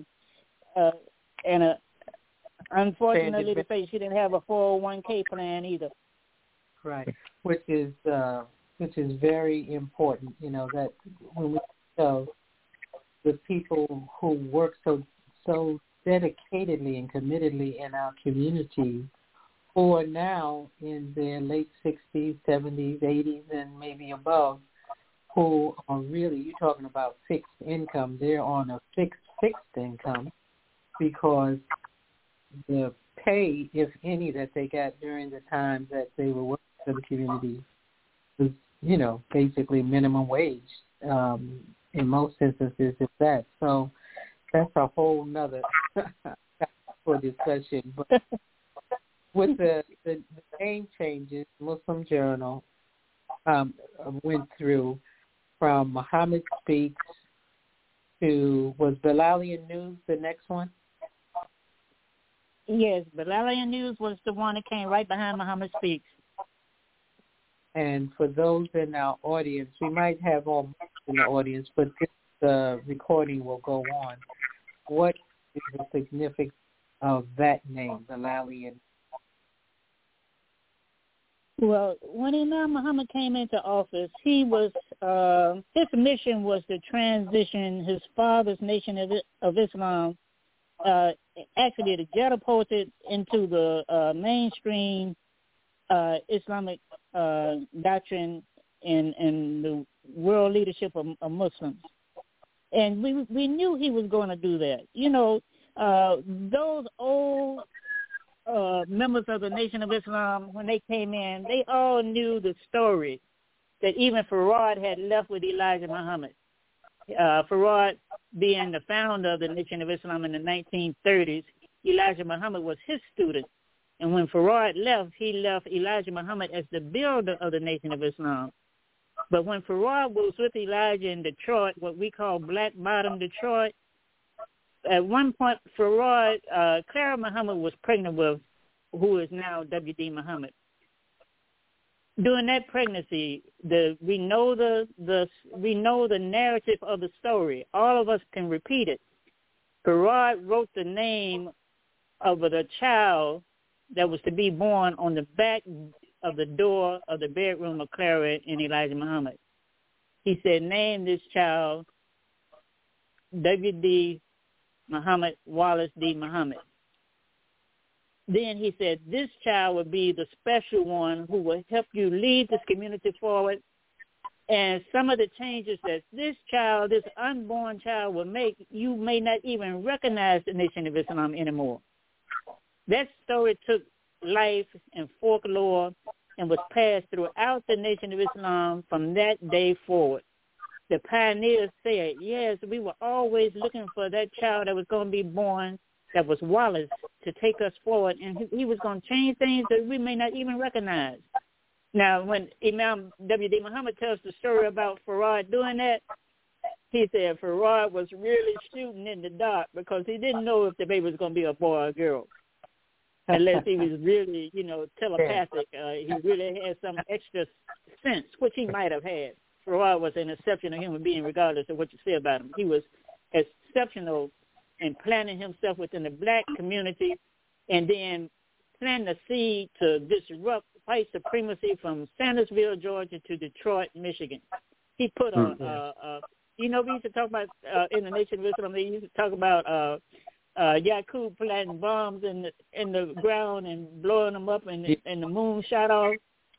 unfortunately to say she didn't have a 401k plan either. Right, which is very important. You know that when we show the people who work so dedicatedly and committedly in our community, who are now in their late 60s, 70s, 80s, and maybe above, who are really, you're talking about fixed income. They're on a fixed income because the pay, if any, that they got during the time that they were working for the community was, you know, basically minimum wage in most instances, if that. So that's a whole nother for discussion. But with the name changes, Muslim Journal went through from Muhammad Speaks to, was Bilalian News the next one? Yes, Bilalian News was the one that came right behind Muhammad Speaks. And for those in our audience, we might have all in the audience, but this recording will go on. What is the significance of that name, Bilalian? Well, when Imam Muhammad came into office, he was his mission was to transition his father's nation of Islam, actually to catapult it into the mainstream Islamic doctrine and the world leadership of Muslims. And we knew he was going to do that. You know, those old members of the Nation of Islam, when they came in, they all knew the story that even Farad had left with Elijah Muhammad. Farad being the founder of the Nation of Islam in the 1930s, Elijah Muhammad was his student. And when Farad left, he left Elijah Muhammad as the builder of the Nation of Islam. But when Farad was with Elijah in Detroit, what we call Black Bottom Detroit, at one point, Farad, Clara Muhammad was pregnant with, who is now W.D. Muhammad. During that pregnancy, we know the narrative of the story. All of us can repeat it. Farad wrote the name of the child that was to be born on the back of the door of the bedroom of Clara and Elijah Muhammad. He said, name this child W.D. Muhammad Wallace D. Muhammad. Then he said, this child would be the special one who will help you lead this community forward. And some of the changes that this child, this unborn child, will make, you may not even recognize the Nation of Islam anymore. That story took life and folklore and was passed throughout the Nation of Islam from that day forward. the pioneers said, yes, we were always looking for that child that was going to be born, that was Wallace, to take us forward, and he was going to change things that we may not even recognize. Now, when Imam W.D. Muhammad tells the story about Farad doing that, he said Farad was really shooting in the dark because he didn't know if the baby was going to be a boy or a girl, unless he was really, telepathic. He really had some extra sense, which he might have had. Farad was an exceptional human being, regardless of what you say about him. He was exceptional in planting himself within the black community and then planting a seed to disrupt white supremacy from Sandersville, Georgia to Detroit, Michigan. He put we used to talk about in the Nation of Islam, they used to talk about Yaqub planting bombs in the ground and blowing them up and the moon shot off.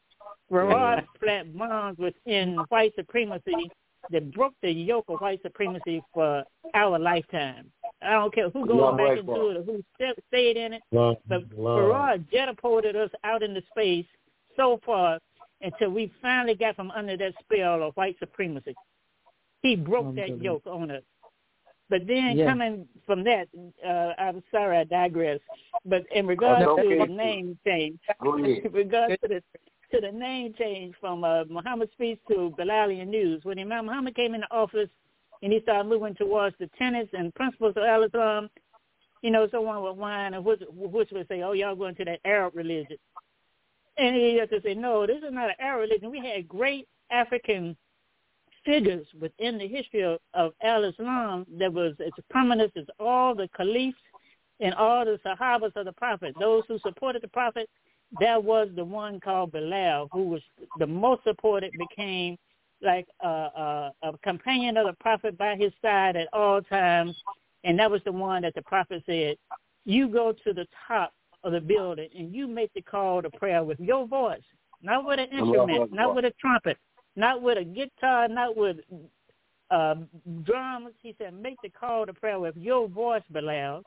Farad planted bombs within white supremacy that broke the yoke of white supremacy for our lifetime. I don't care who goes back into it or who stayed in it, but Farad catapulted us out into space so far until we finally got from under that spell of white supremacy. He broke that yoke on us. But then coming from that, I'm sorry I digress, but in regards to the name change, in regards to the name change from Muhammad Speaks to Bilalian News, when Imam Muhammad came into office and he started moving towards the tenets and principles of Al-Islam, someone would whine and which would say, oh, y'all going to that Arab religion. And he had to say, no, this is not an Arab religion. We had great African figures within the history of Al-Islam that was as prominent as all the caliphs and all the Sahabas of the Prophet, those who supported the Prophet. That was the one called Bilal, who was the most supported, became like a companion of the Prophet by his side at all times. And that was the one that the Prophet said, you go to the top of the building and you make the call to prayer with your voice, not with an instrument, not with a trumpet, not with a guitar, not with drums. He said, make the call to prayer with your voice, Bilal.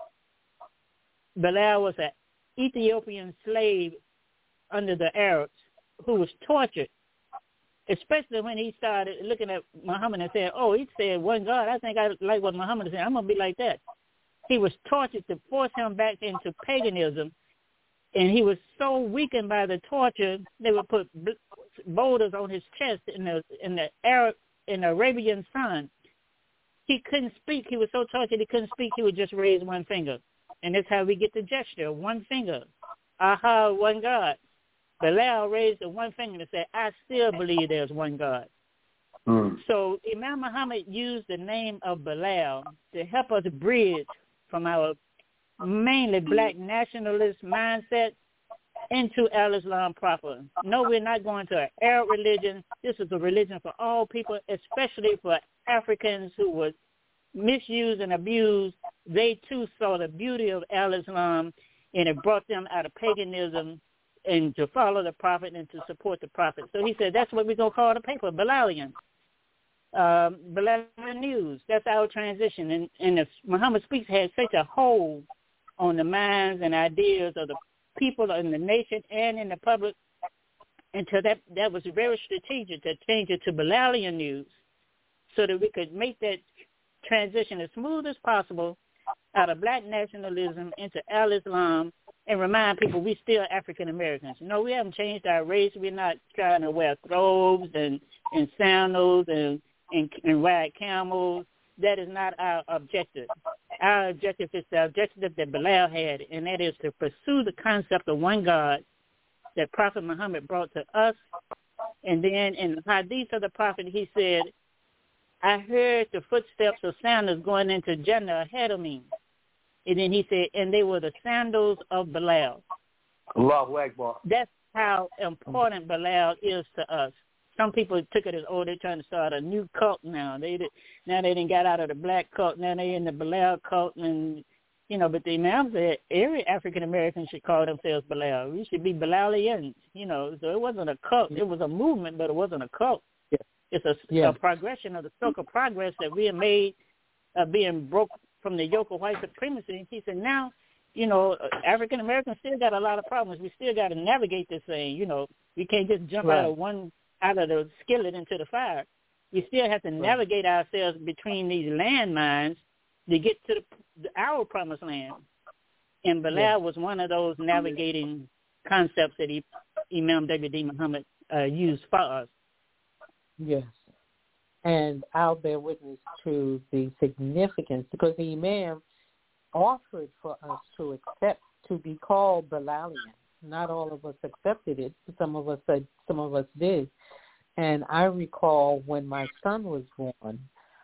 Bilal was an Ethiopian slave under the Arabs who was tortured, especially when he started looking at Muhammad and said, oh, he said one God. I think I like what Muhammad said. I'm going to be like that. He was tortured to force him back into paganism, and he was so weakened by the torture, they would put boulders on his chest in the Arabian sun. He couldn't speak. He was so tortured he couldn't speak. He would just raise one finger. And that's how we get the gesture, one finger. Aha, one God. Bilal raised the one finger and said, I still believe there's one God. So Imam Muhammad used the name of Bilal to help us bridge from our mainly black nationalist mindset into Al-Islam proper. No, we're not going to an Arab religion. This is a religion for all people, especially for Africans who were misused and abused. They too saw the beauty of Al-Islam, and it brought them out of paganism and to follow the Prophet and to support the Prophet. So he said, that's what we're going to call the paper, Bilalian. Bilalian News. That's our transition. And if Muhammad Speaks had such a hold on the minds and ideas of the people in the nation and in the public, until that was very strategic to change it to Bilalian News so that we could make that transition as smooth as possible out of black nationalism into Al-Islam and remind people we still African Americans. No, we haven't changed our race. We're not trying to wear robes and sandals and ride camels. That is not our objective. Our objective is the objective that Bilal had, and that is to pursue the concept of one God that Prophet Muhammad brought to us. And then in the hadith of the Prophet, he said, I heard the footsteps of sandals going into Jannah ahead of me. And then he said, and they were the sandals of Bilal. Allahu Akbar. That's how important Bilal is to us. Some people took it as, oh, they're trying to start a new cult now. They didn't got out of the black cult. Now they're in the Bilal cult. And, but the Imam said every African-American should call themselves Bilal. We should be Bilalians, So it wasn't a cult. It was a movement, but it wasn't a cult. Yeah. It's a progression of the circle of progress that we have made being broke from the yoke of white supremacy. He said, now, African Americans still got a lot of problems. We still got to navigate this thing. We can't just jump out of the skillet into the fire. we still have to navigate ourselves between these landmines to get to our promised land. And Bilal was one of those navigating concepts that Imam W.D. Muhammad used for us. Yes. And I'll bear witness to the significance, because the Imam offered for us to accept, to be called Bilalian. Not all of us accepted it. Some of us did. And I recall when my son was born,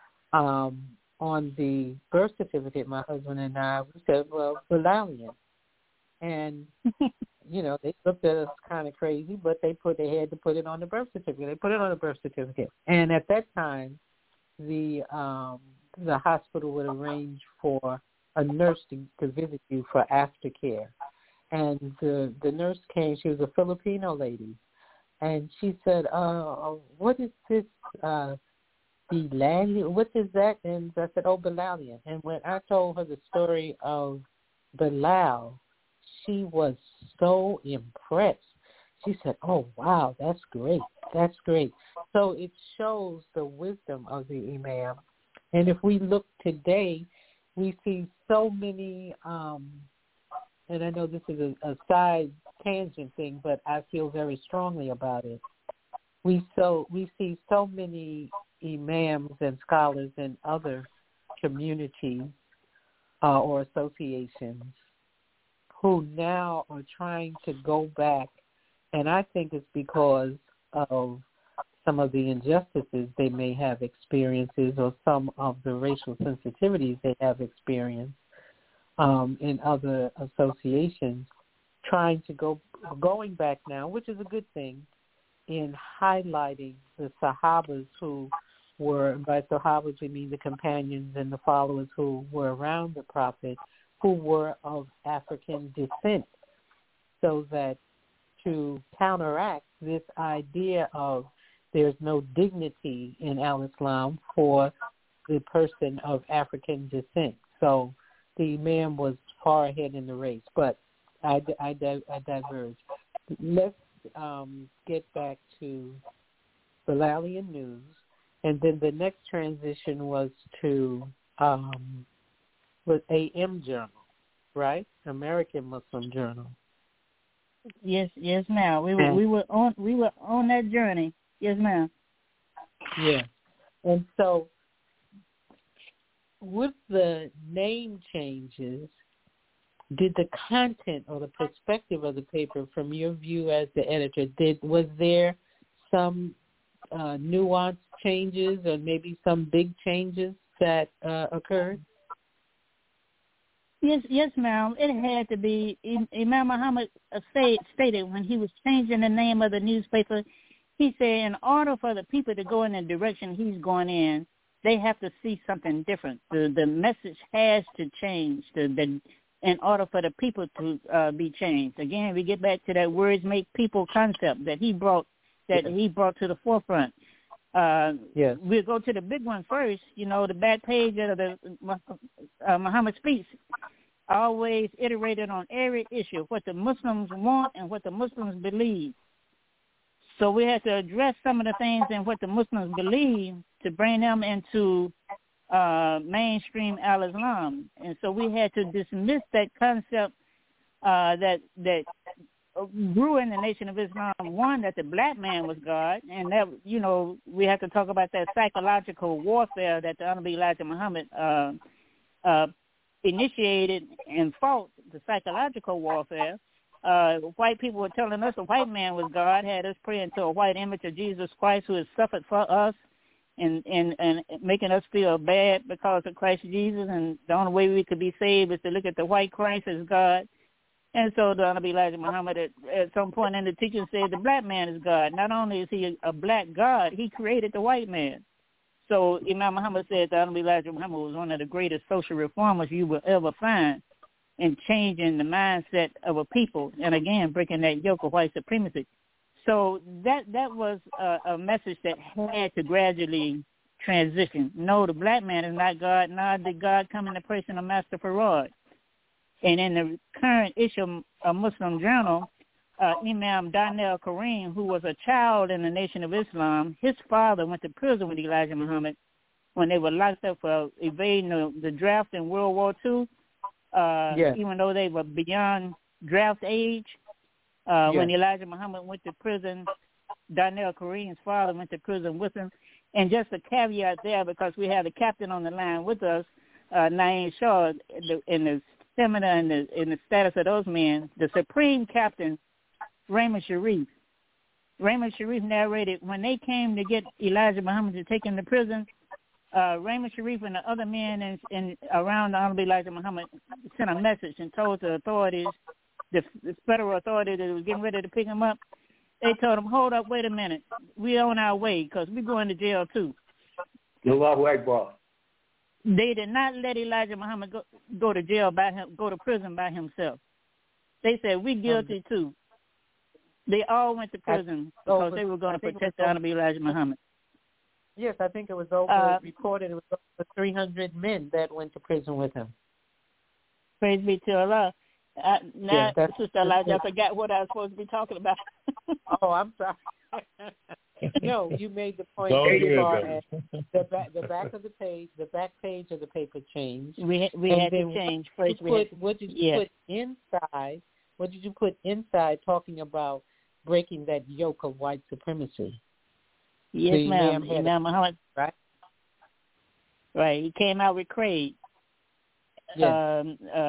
on the birth certificate, my husband and I, we said, well, Bilalian. And, you know, they looked at us kind of crazy, but they had to put it on the birth certificate. They put it on the birth certificate. And at that time, the hospital would arrange for a nurse to visit you for aftercare. And the nurse came. She was a Filipino lady. And she said, what is this, Bilalian? What is that? And I said, Bilalian. And when I told her the story of Bilal, she was so impressed. She said, oh, wow, that's great. That's great. So it shows the wisdom of the Imam. And if we look today, we see so many, and I know this is a side tangent thing, but I feel very strongly about it. We see so many imams and scholars in other communities or associations who now are trying to go back, and I think it's because of some of the injustices they may have experiences or some of the racial sensitivities they have experienced in other associations, going back now, which is a good thing, in highlighting the Sahabas who were, by Sahabas we mean the companions and the followers who were around the Prophet, who were of African descent, so that to counteract this idea of there's no dignity in al-Islam for the person of African descent. So the Imam was far ahead in the race, but I diverge. Let's get back to Bilalian news, and then the next transition was to AM Journal, right? American Muslim Journal. Yes, ma'am. We were on that journey. Yes, ma'am. Yeah, and so with the name changes, did the content or the perspective of the paper, from your view as the editor, was there some nuanced changes or maybe some big changes that occurred? Yes, ma'am. It had to be. Imam Muhammad stated when he was changing the name of the newspaper, he said in order for the people to go in the direction he's going in, they have to see something different. The message has to change in order for the people to be changed. Again, we get back to that words make people concept that he brought to the forefront. Yes. We'll go to the big one first. You know, the back page of the Muhammad Speaks always iterated on every issue, what the Muslims want and what the Muslims believe. So we had to address some of the things in what the Muslims believe to bring them into mainstream al-Islam. And so we had to dismiss that concept that grew in the Nation of Islam, one, that the black man was God, and that, you know, we have to talk about that psychological warfare that the Honorable Elijah Muhammad initiated and fought, the psychological warfare. White people were telling us a white man was God, had us praying to a white image of Jesus Christ who has suffered for us and making us feel bad because of Christ Jesus, and the only way we could be saved is to look at the white Christ as God. And so the Honorable Elijah Muhammad at some point in the teaching said the black man is God. Not only is he a black God, he created the white man. So Imam Muhammad said the Honorable Elijah Muhammad was one of the greatest social reformers you will ever find in changing the mindset of a people, and again, breaking that yoke of white supremacy. So that was a message that had to gradually transition. No, the black man is not God, nor did God come in the person of Master Farad. And in the current issue of Muslim Journal, Imam Daniel Kareem, who was a child in the Nation of Islam. His father went to prison with Elijah Muhammad when they were locked up for evading the draft in World War II, even though they were beyond draft age. When Elijah Muhammad went to prison, Daniel Kareem's father went to prison with him. And just a caveat there, because we had a captain on the line with us, Naeem Shaw, in the stamina and in the status of those men, the supreme captain, Raymond Sharif. Raymond Sharif narrated when they came to get Elijah Muhammad to take him to prison, Raymond Sharif and the other men in around the Honorable Elijah Muhammad sent a message and told the authorities, the federal authorities that was getting ready to pick him up, they told him, hold up, wait a minute. We're on our way because we're going to jail too. Allahu Akbar. They did not let Elijah Muhammad go to jail go to prison by himself. They said, we're guilty too. They all went to prison because they were going to protect the Honorable Elijah Muhammad. Yes, I think it was reported it was over 300 men that went to prison with him. Praise be to Allah. Now, Sister Elijah, I forgot what I was supposed to be talking about. Oh, I'm sorry. No, you made the point the back of the page, the back page of the paper changed. We had to change. First, what did you put inside? What did you put inside talking about breaking that yoke of white supremacy? Yes, ma'am. Imam Muhammad. Right. Right. He came out with Craig. Yes.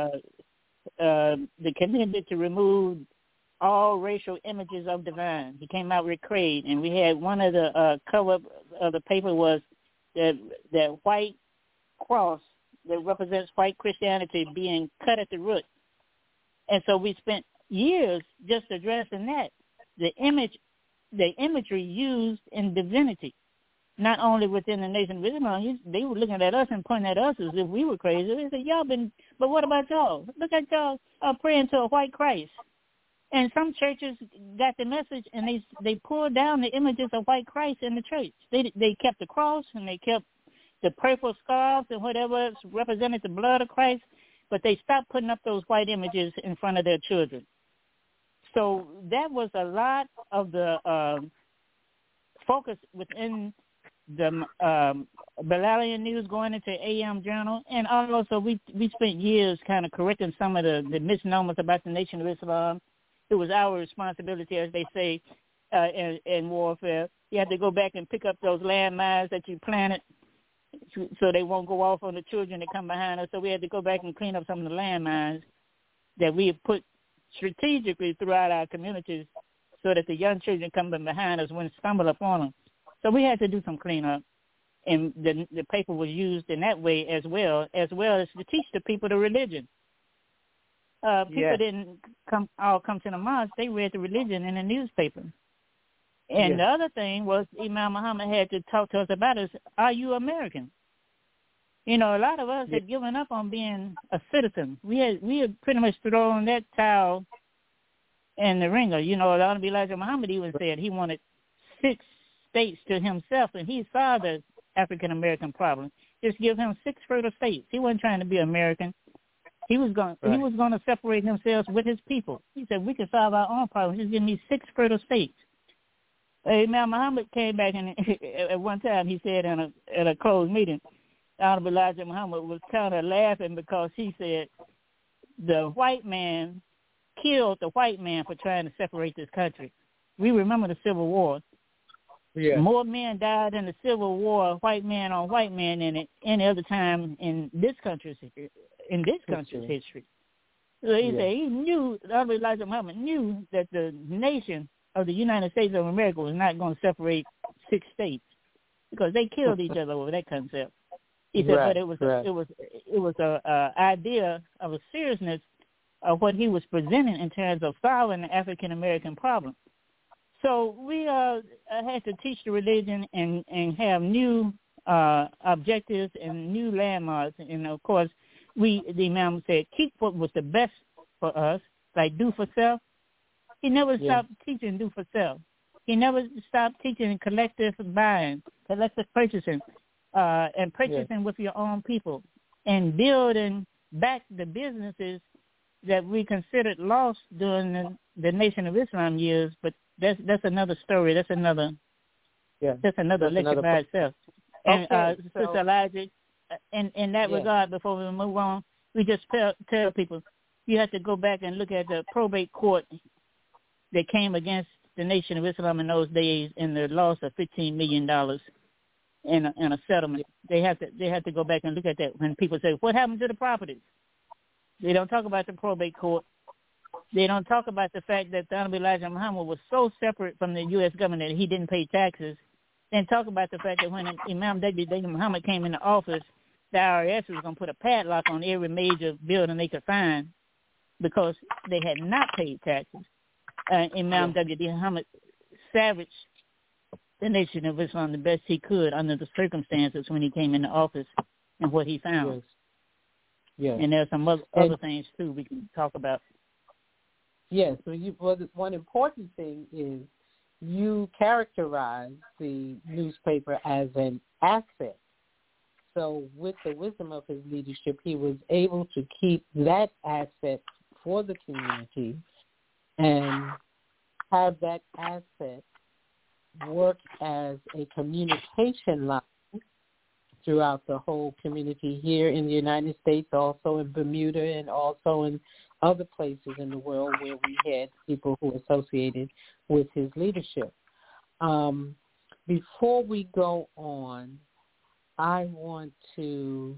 The commitment to remove all racial images of divine. He came out with Craig, and we had one of the cover of the paper was that white cross that represents white Christianity being cut at the root. And so we spent years just addressing that. The imagery used in divinity, not only within the Nation of Islam. They were looking at us and pointing at us as if we were crazy. They said, but what about y'all? Look at y'all praying to a white Christ. And some churches got the message, and they pulled down the images of white Christ in the church. They kept the cross, and they kept the purple scarves and whatever represented the blood of Christ, but they stopped putting up those white images in front of their children. So that was a lot of the focus within the Bilalian News going into AM Journal, and also we spent years kind of correcting some of the misnomers about the Nation of Islam. It was our responsibility, as they say, in warfare. You have to go back and pick up those landmines that you planted so they won't go off on the children that come behind us. So we had to go back and clean up some of the landmines that we have put strategically throughout our communities so that the young children coming behind us wouldn't stumble upon them. So we had to do some cleanup, and the paper was used in that way as well as to teach the people the religion. People didn't come to the mosque. They read the religion in the newspaper. And the other thing was Imam Muhammad had to talk to us about is, are you American? You know, a lot of us had given up on being a citizen. We had pretty much thrown that towel in the ringer. You know, Elijah Muhammad even said he wanted 6 states to himself, and he saw the African-American problem. Just give him 6 fertile states. He wasn't trying to be American. He was going to separate himself with his people. He said, we can solve our own problems. Just give me 6 fertile states. Imam Muhammad came back, and at one time he said at a closed meeting, Honorable Elijah Muhammad was kind of laughing because he said the white man killed the white man for trying to separate this country. We remember the Civil War. Yeah. More men died in the Civil War, white man on white man, than at any other time in this country's history. So he said he knew, Honorable Elijah Muhammad knew that the nation of the United States of America was not going to separate 6 states because they killed each other over that concept. He said, but it was a idea of a seriousness of what he was presenting in terms of solving the African American problem. So we had to teach the religion and have new objectives and new landmarks. And of course, the Imam said, keep what was the best for us, like do for self. He never stopped teaching do for self. He never stopped teaching collective buying, collective purchasing, and purchasing with your own people, and building back the businesses that we considered lost during the Nation of Islam years, but that's another story. That's another lecture by itself. And Sister Elijah, in that regard, before we move on, we just tell people you have to go back and look at the probate court that came against the Nation of Islam in those days in the loss of $15 million in a settlement. They have to go back and look at that when people say, what happened to the properties? They don't talk about the probate court. They don't talk about the fact that the Honorable Elijah Muhammad was so separate from the U.S. government that he didn't pay taxes. Then talk about the fact that when Imam W.D. Muhammad came into office, the IRS was going to put a padlock on every major building they could find because they had not paid taxes. Imam W.D. Muhammad savaged the Nation of Islam the best he could under the circumstances when he came into office and what he found. Yes. And there's some other things, too, we can talk about. Yes. So one important thing is you characterize the newspaper as an asset. So with the wisdom of his leadership, he was able to keep that asset for the community and have that asset work as a communication line throughout the whole community here in the United States, also in Bermuda, and also in other places in the world where we had people who associated with his leadership. Before we go on, I want to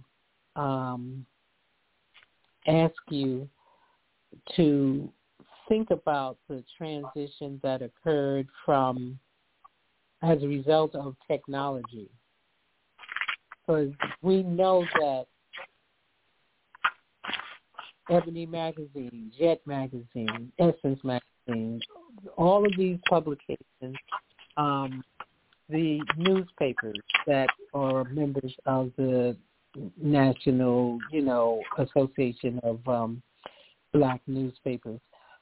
ask you to think about the transition that occurred as a result of technology. Because we know that Ebony Magazine, Jet Magazine, Essence Magazine, all of these publications, the newspapers that are members of the National, Association of Black Newspapers,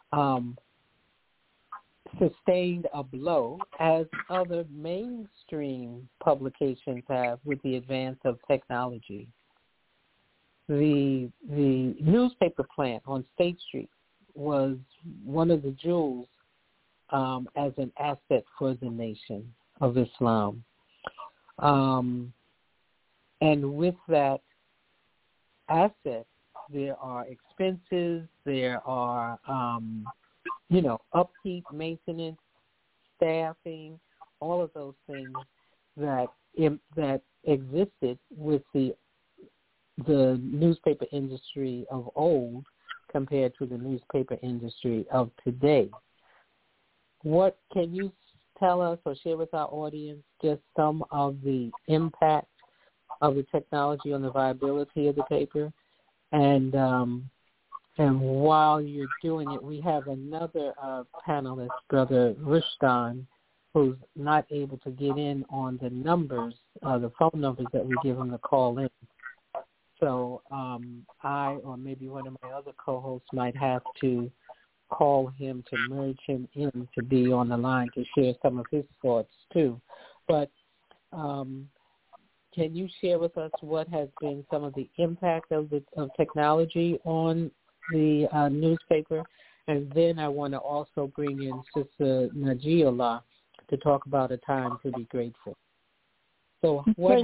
sustained a blow, as other mainstream publications have, with the advance of technology. The newspaper plant on State Street was one of the jewels as an asset for the Nation of Islam. And with that asset, there are expenses, there are upkeep, maintenance, staffing, all of those things that existed with the newspaper industry of old compared to the newspaper industry of today. What can you tell us or share with our audience just some of the impact of the technology on the viability of the paper? And while you're doing it, we have another panelist, Brother Rushdan, who's not able to get in on the numbers, the phone numbers that we give him to call in. So I or maybe one of my other co-hosts might have to call him to merge him in to be on the line to share some of his thoughts too. But can you share with us what has been some of the impact of technology on the newspaper? And then I want to also bring in Sister Najiola to talk about a time to be grateful. So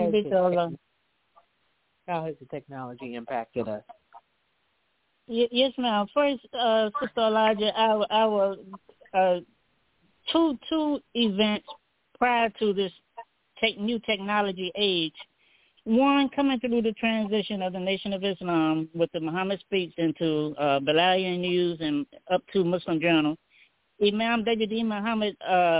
how has the technology impacted us? Yes, ma'am. First, Sister Elijah, our two events prior to this new technology age. One, coming through the transition of the Nation of Islam with the Muhammad Speaks into Bilalian News and up to Muslim Journal. Imam W.D. Muhammad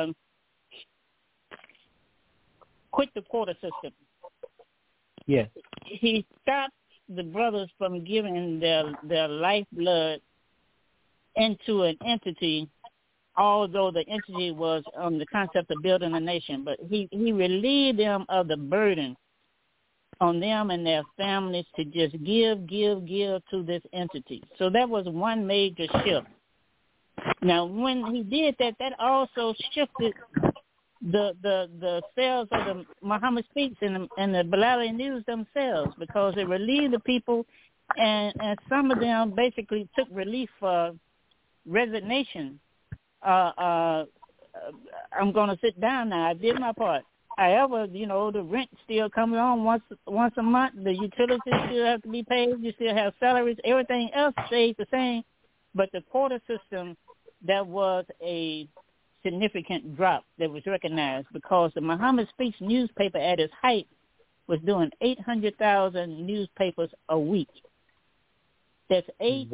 quit the quota system. Yes. He stopped the brothers from giving their lifeblood into an entity, although the entity was on the concept of building a nation. But he relieved them of the burden on them and their families to just give to this entity. So that was one major shift. Now, when he did that, that also shifted the sales of the Muhammad Speaks and the Bilali News themselves, because it relieved the people, and some of them basically took relief for resignation I'm going to sit down now. I did my part. However, the rent still comes on once a month. The utilities still have to be paid. You still have salaries. Everything else stays the same. But the quota system, that was a significant drop that was recognized because the Muhammad Speaks newspaper at its height was doing 800,000 newspapers a week. That's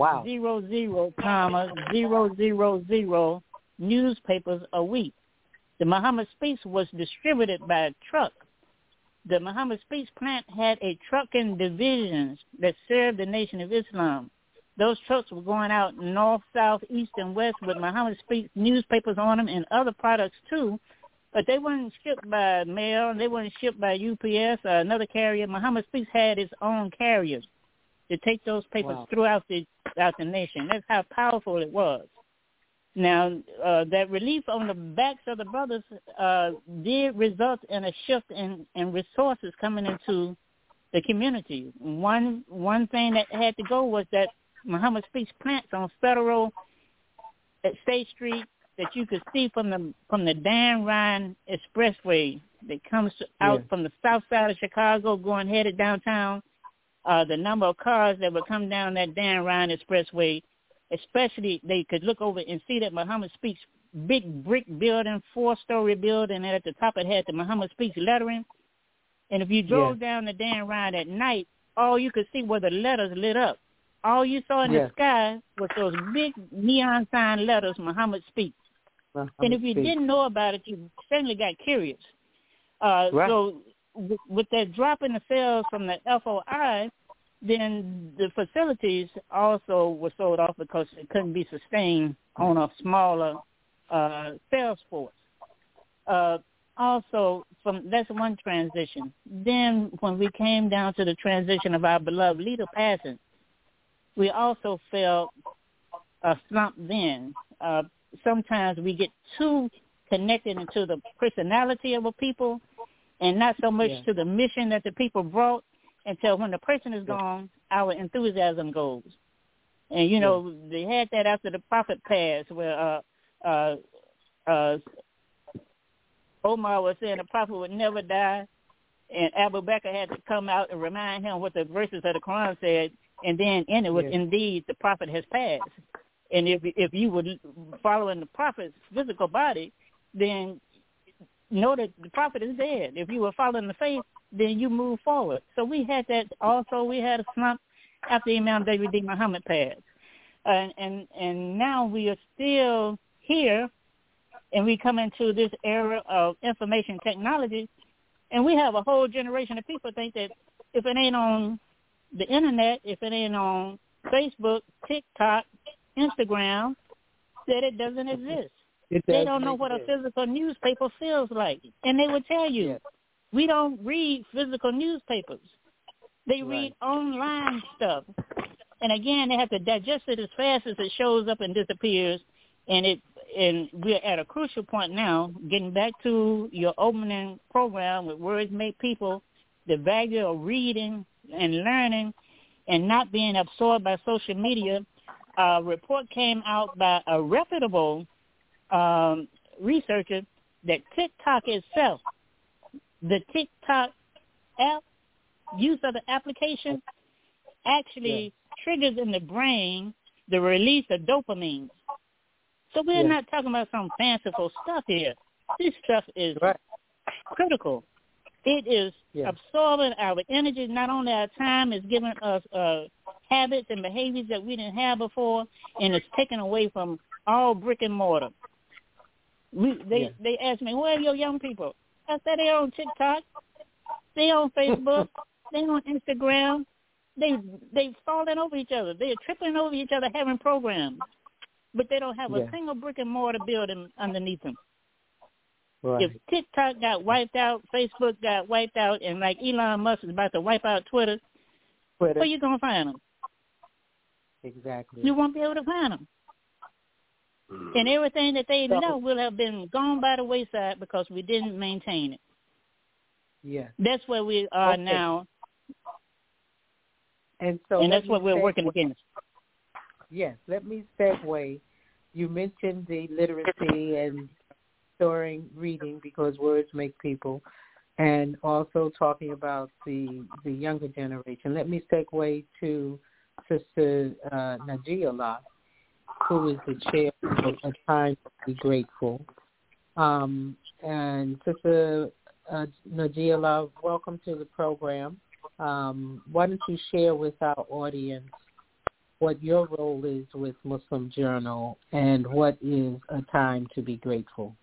800,000 newspapers a week. The Muhammad Speaks was distributed by a truck. The Muhammad Speaks plant had a trucking division that served the Nation of Islam. Those trucks were going out north, south, east, and west with Muhammad Speaks newspapers on them and other products too, but they weren't shipped by mail. They weren't shipped by UPS or another carrier. Muhammad Speaks had its own carriers to take those papers throughout the nation. That's how powerful it was. Now, that relief on the backs of the brothers did result in a shift in resources coming into the community. One thing that had to go was that Muhammad Speaks plants on Federal at State Street that you could see from the Dan Ryan Expressway that comes out from the south side of Chicago going headed downtown. The number of cars that would come down that Dan Ryan Expressway, especially they could look over and see that Muhammad Speaks big brick building, 4-story building, and at the top it had the Muhammad Speaks lettering. And if you drove down the Dan Ryan at night, all you could see were the letters lit up. All you saw in the sky was those big neon sign letters, Muhammad Speaks. And if you didn't know about it, you certainly got curious. So with that drop in the sales from the FOI, then the facilities also were sold off because it couldn't be sustained on a smaller sales force. Also, that's one transition. Then when we came down to the transition of our beloved leader passing, we also felt a slump then. Sometimes we get too connected into the personality of a people and not so much to the mission that the people brought until when the person is gone, our enthusiasm goes. And, they had that after the prophet passed where Omar was saying the prophet would never die, and Abu Bakr had to come out and remind him what the verses of the Quran said, and then in it was indeed the prophet has passed. And if you were following the prophet's physical body, then know that the prophet is dead. If you were following the faith, then you move forward. So we had that also. We had a slump after Imam David D. Muhammad passed. And now we are still here, and we come into this era of information technology, and we have a whole generation of people think that if it ain't on the internet, if it ain't on Facebook, TikTok, Instagram, that it doesn't exist. They don't know what a physical newspaper feels like. And they will tell you, we don't read physical newspapers. They read online stuff. And again, they have to digest it as fast as it shows up and disappears. And we're at a crucial point now, getting back to your opening program with Words Make People, the value of reading and learning and not being absorbed by social media. A report came out by a reputable researcher that TikTok itself, the TikTok app, use of the application, actually triggers in the brain the release of dopamine. So we're not talking about some fanciful stuff here. This stuff is critical. It is absorbing our energy, not only our time, it's giving us habits and behaviors that we didn't have before, and it's taken away from all brick and mortar. They ask me, where are your young people? I said they're on TikTok, they're on Facebook, they're on Instagram. They've fallen over each other. They're tripping over each other having programs, but they don't have a single brick and mortar building underneath them. Right. If TikTok got wiped out, Facebook got wiped out, and like Elon Musk is about to wipe out Twitter. Where you going to find them? Exactly. You won't be able to find them. And everything that they know will have been gone by the wayside because we didn't maintain it. Yeah. That's where we are now. And so that's what we're working against. Yes. Let me segue you mentioned the literacy and storing reading because words make people, and also talking about the younger generation. Let me segue to Sister Najiola, who is the chair of A Time to Be Grateful. And Sister Najiola, welcome to the program. Why don't you share with our audience what your role is with Muslim Journal and what is A Time to Be Grateful?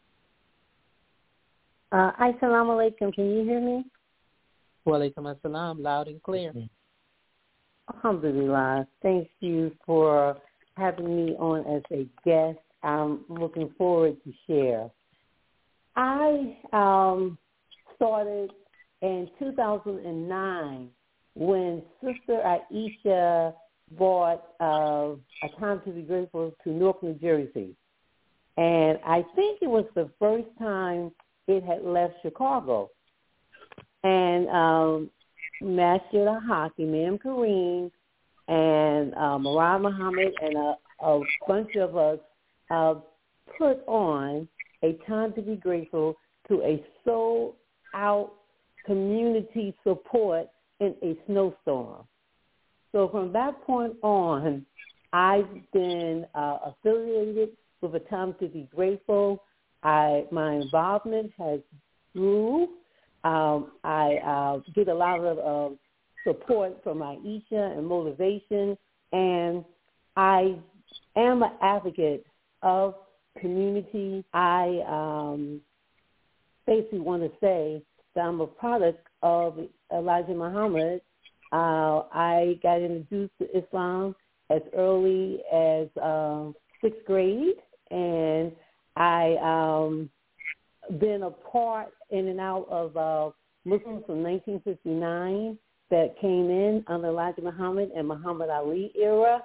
Assalamu alaikum. Can you hear me? Wa alaikum assalam, loud and clear. Alhamdulillah. Thank you for having me on as a guest. I'm looking forward to share. I started in 2009 when Sister Aisha brought A Time to Be Grateful to Newark, New Jersey. And I think it was the first time it had left Chicago. And Masjid al-Haq, Imam Kareem, and Murad Muhammad, and a bunch of us put on A Time to Be Grateful to a sold-out community support in a snowstorm. So from that point on, I've been affiliated with A Time to Be Grateful. My involvement has grew. I get a lot of support from Aisha and motivation, and I am an advocate of community. I basically want to say that I'm a product of Elijah Muhammad. I got introduced to Islam as early as 6th grade, and I been a part in and out of Muslims from 1959 that came in under Elijah Muhammad and Muhammad Ali era.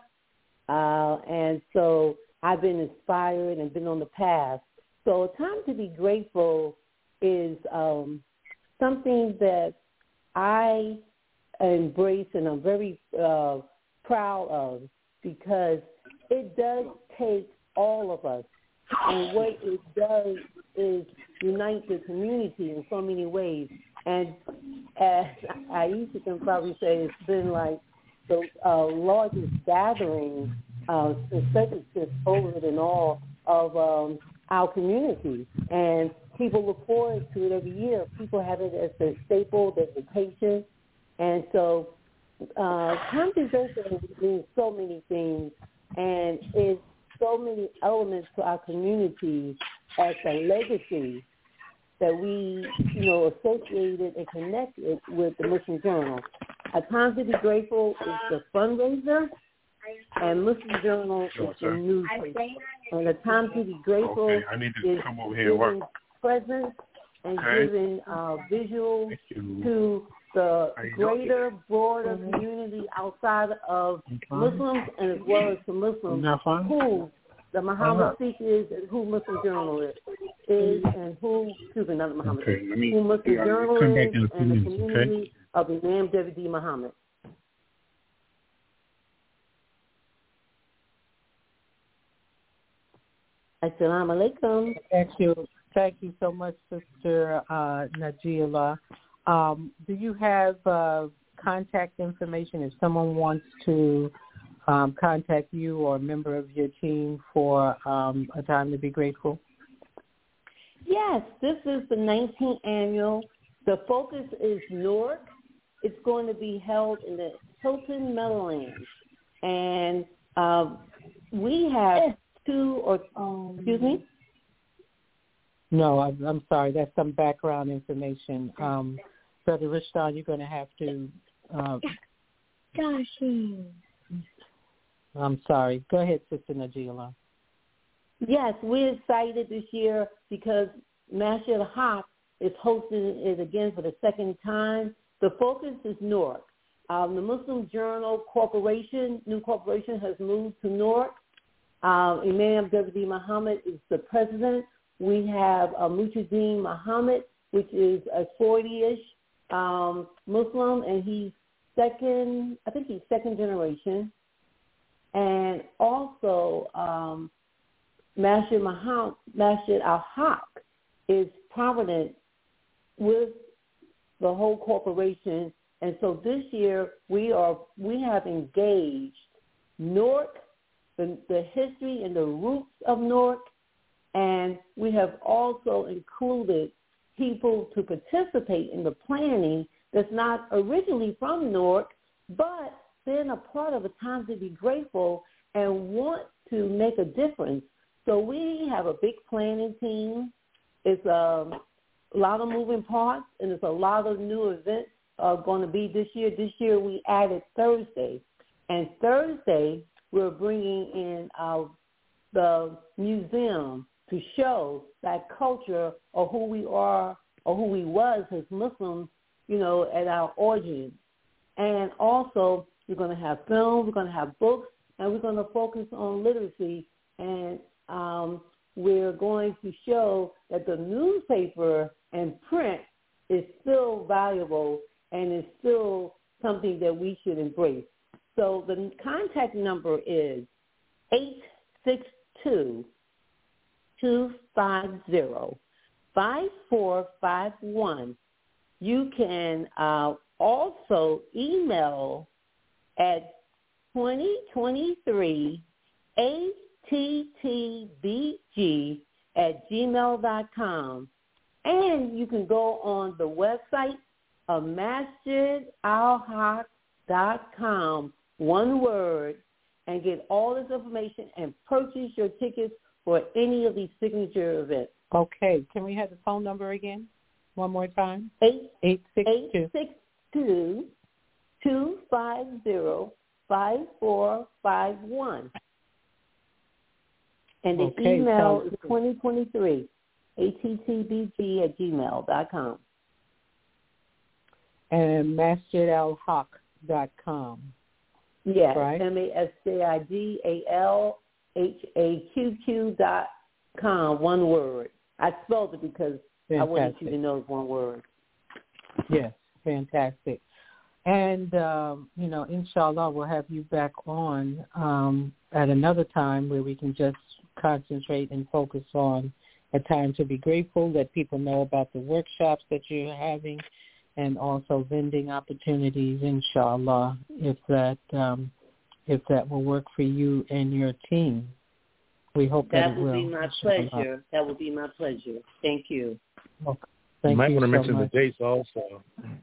And so I've been inspired and been on the path. So A Time to Be Grateful is something that I embrace and I'm very proud of, because it does take all of us. And what it does is unite the community in so many ways. And as Aisha can probably say, it's been like the largest gathering, especially since COVID and all, of our community. And people look forward to it every year. People have it as their staple, their vacation. And so Time to Be Grateful means so many things, and it's so many elements to our community as a legacy that we, associated and connected with the Muslim Journal. A Time to Be Grateful is the fundraiser, and Muslim Journal is the newspaper. And A Time to Be Grateful is giving presence and giving visual to the greater, broader community outside of Muslims, and as well as the Muslims who the Muhammad Sikh is and who Muslim Journal is and who, not Muhammad Sikh, who Muslim Journal is and the community of Imam David Muhammad. Assalamu alaikum. Thank you so much, Sister Najiola. Do you have contact information if someone wants to contact you or a member of your team for A Time to Be Grateful? Yes, this is the 19th annual. The focus is Newark. It's going to be held in the Hilton Meadowlands. And we have excuse me? No, I'm sorry. That's some background information. Brother Rishdan, you're going to have to... I'm sorry. Go ahead, Sister Najiola. Yes, we're excited this year because Masjid al-Haq is hosting it again for the second time. The focus is Newark. The Muslim Journal Corporation, new corporation, has moved to Newark. Imam W.D. Muhammad is the president. We have Muhyiddin Muhammad, which is a 40-ish Muslim, and he's second generation. And also Masjid al-Haq is prominent with the whole corporation. And so this year we have engaged Newark, the history and the roots of Newark, and we have also included people to participate in the planning that's not originally from Newark, but been a part of a Time to Be Grateful and want to make a difference. So we have a big planning team. It's a lot of moving parts, and it's a lot of new events going to be this year. This year we added Thursday. And Thursday we're bringing in the museum to show that culture of who we are or who we was as Muslims, at our origins. And also we're going to have film, we're going to have books, and we're going to focus on literacy. And we're going to show that the newspaper and print is still valuable and is still something that we should embrace. So the contact number is 862-250-5451. You can also email at 2023attbg@gmail.com. And you can go on the website of masjidalhaq.com, one word, and get all this information and purchase your tickets for any of these signature events. Okay. Can we have the phone number again? One more time? 862-250-5451. And the email is 2023 attbg@gmail.com. And masjidalhaq.com. Yes, right? masjidalhaq.com, one word. I spelled it because fantastic. I wanted you to know it's one word. Yes, fantastic. And, inshallah, we'll have you back on at another time where we can just concentrate and focus on A Time to Be Grateful, let people know about the workshops that you're having, and also vending opportunities, inshallah, if that will work for you and your team. We hope that it will. That would be my pleasure. That would be my pleasure. Thank you. Okay. You might want to mention the dates also.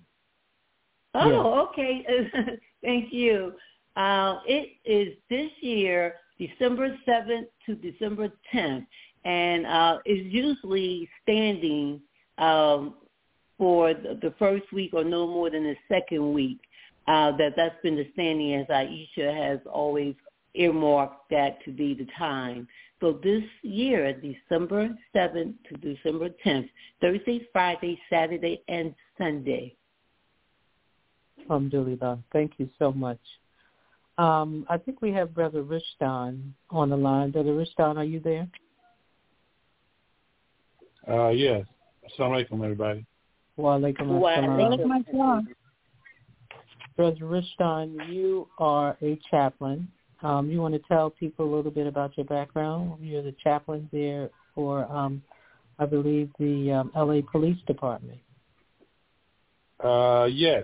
Oh, okay. Thank you. It is this year, December 7th to December 10th, and is usually standing for the first week or no more than the second week. That's been the standing, as Aisha has always earmarked that to be the time. So this year, December 7th to December 10th, Thursday, Friday, Saturday, and Sunday. Alhamdulillah. Thank you so much. I think we have Brother Rishdan on the line. Brother Rishdan, are you there? Yes. Assalamu alaikum, everybody. Wa alaikum assalam. Brother Rishdan, you are a chaplain. You want to tell people a little bit about your background? You're the chaplain there for, I believe, the L.A. Police Department. Yes.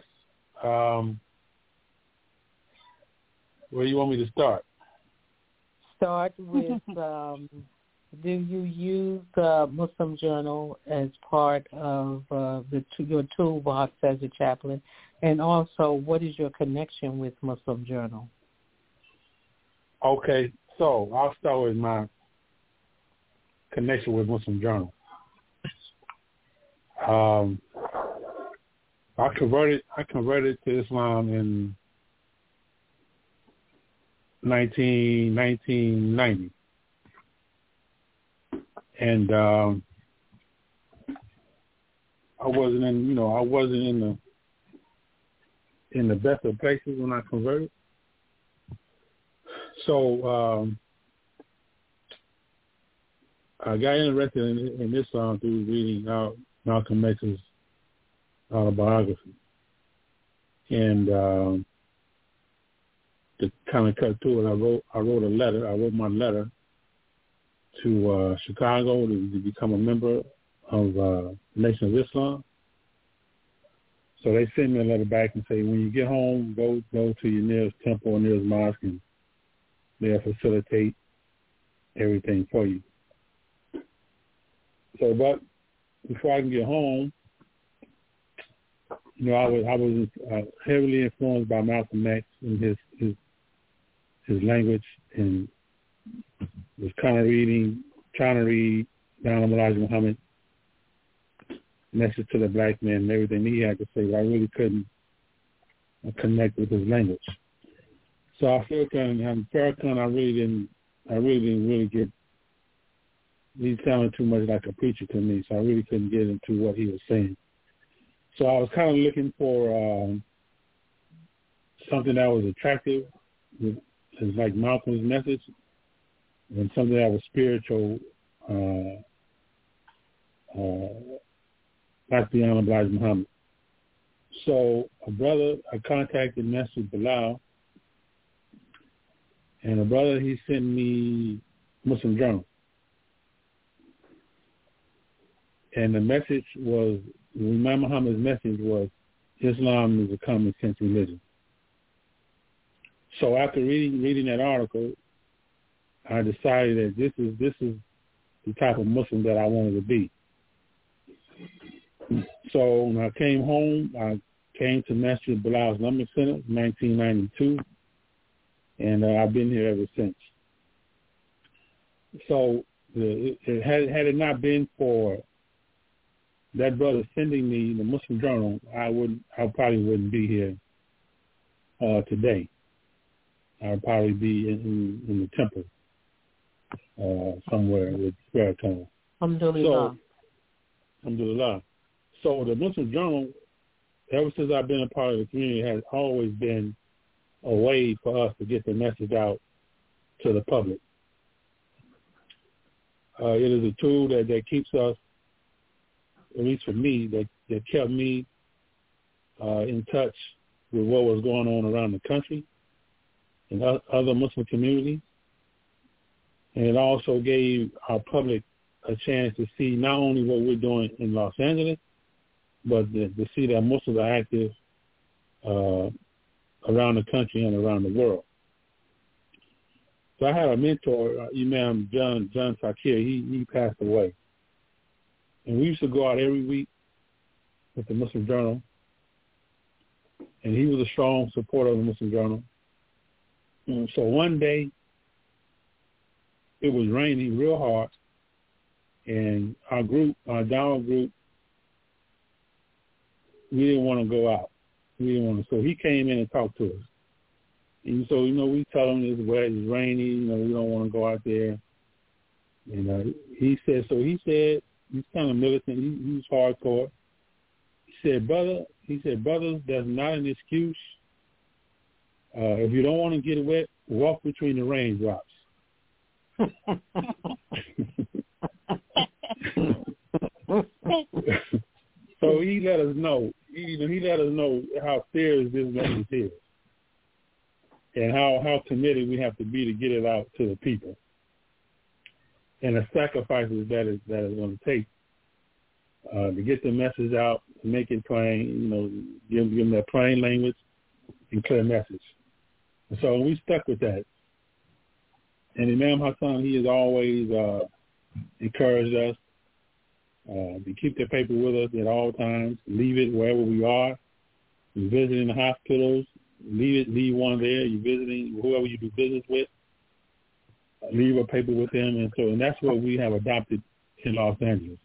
Where do you want me to start? Start with, do you use Muslim Journal as part of your toolbox as a chaplain? And also, what is your connection with Muslim Journal? Okay, so I'll start with my connection with Muslim Journal. I converted to Islam in 1990, and I wasn't in the best of places when I converted. So I got interested in Islam through reading Malcolm X's autobiography, and to kind of cut through it, I wrote a letter. I wrote my letter to Chicago to become a member of Nation of Islam. So they send me a letter back and say, when you get home, go to your nearest temple or nearest mosque, and they'll facilitate everything for you. So, but before I can get home, you know, I was heavily influenced by Malcolm X and his language, and was trying to read Donald Elijah Muhammad, Message to the Black Man, and everything he had to say. But I really couldn't connect with his language. So I feel Farrakhan, I really didn't get. He sounded too much like a preacher to me, so I really couldn't get into what he was saying. So I was kind of looking for something that was attractive, like Malcolm's message, and something that was spiritual, like the Honorable Elijah Muhammad. So I contacted Master Bilal, and a brother, he sent me Muslim Journal. And the message was, Imam Muhammad's message was, Islam is a common sense religion. So after reading that article, I decided that this is the type of Muslim that I wanted to be. So when I came home, I came to Master Bilal's Lumber Center in 1992, and I've been here ever since. So had it not been for that brother sending me the Muslim Journal, I probably wouldn't be here today. I'd probably be in the temple somewhere with Farrakhan. Alhamdulillah. Alhamdulillah. So the Muslim Journal, ever since I've been a part of the community, has always been a way for us to get the message out to the public. It is a tool that keeps us, at least for me, that kept me in touch with what was going on around the country and other Muslim communities. And it also gave our public a chance to see not only what we're doing in Los Angeles, but to see that Muslims are active around the country and around the world. So I had a mentor, Imam John Fakir. He passed away. And we used to go out every week with the Muslim Journal. And he was a strong supporter of the Muslim Journal. And so one day, it was raining real hard. And our Dawah group, we didn't want to go out. So he came in and talked to us. And so, we tell him it's wet, it's raining, we don't want to go out there. And he said, he's kind of militant, he's hardcore. He said, brother, that's not an excuse. If you don't want to get wet, walk between the raindrops. So he let us know. He let us know how serious this message is, and how committed we have to be to get it out to the people, and the sacrifices that is going to take to get the message out, to make it plain. Give them that plain language and clear message. And so we stuck with that. And Imam Hassan, he has always encouraged us to keep the paper with us at all times, leave it wherever we are. You're visiting the hospitals, leave one there. You're visiting whoever you do business with, leave a paper with them. And that's what we have adopted in Los Angeles.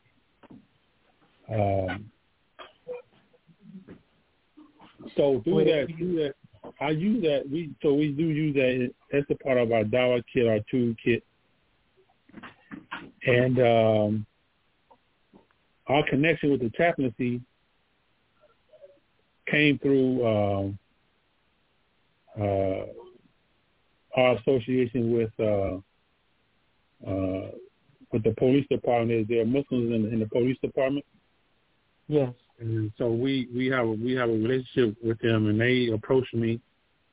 So through that, I use that. We do use that. That's a part of our Dawah kit, our tool kit, and our connection with the chaplaincy came through our association with the police department. There are Muslims in the police department. Yes. And so we have a relationship with them, and they approached me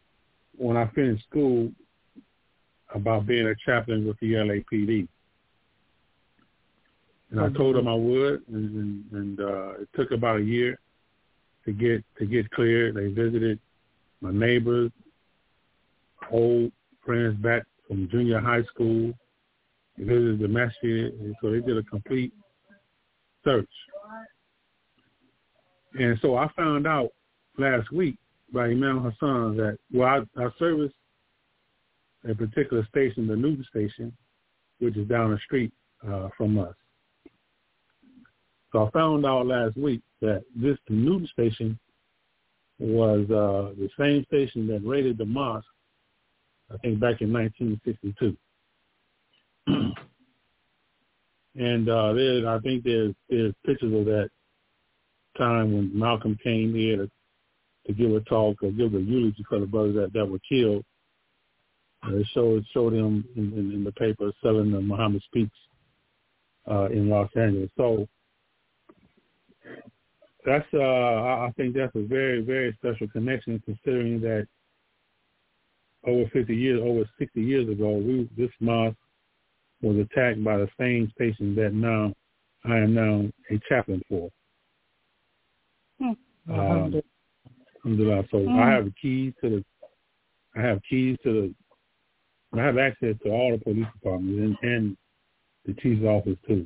when I finished school about being a chaplain with the LAPD. And I told them I would, and it took about a year to get cleared. They visited my neighbors, old friends back from junior high school. They visited the masjid, and so they did a complete search. And so I found out last week by Imam Hassan that, I service a particular station, the news station, which is down the street from us. So I found out last week that the news station was the same station that raided the mosque, I think back in 1962. And I think there's pictures of that time when Malcolm came here to give a talk or give a eulogy for the brothers that were killed. It showed him in the paper selling the Muhammad Speaks in Los Angeles. So that's I think that's a very, very special connection, considering that over 60 years ago, this mosque was attacked by the same station that now I am now a chaplain for. Alhamdulillah. So I have access to all the police departments and the chief's office too.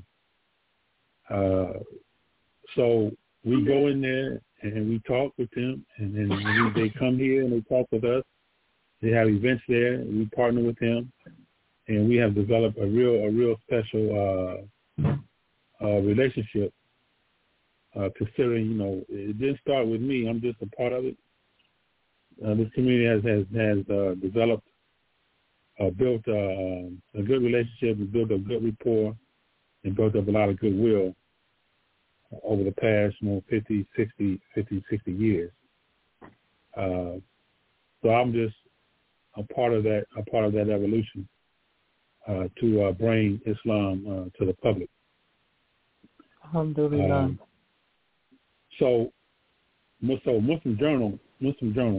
So we go in there and we talk with them, and then they come here and they talk with us. They have events there. We partner with them, and we have developed a real special relationship. Considering, it didn't start with me. I'm just a part of it. This community has developed, built a good relationship, and built a good rapport, and built up a lot of goodwill over the past, 50, 60 years. So I'm just a part of that evolution to bring Islam to the public. Alhamdulillah. So Muslim Journal is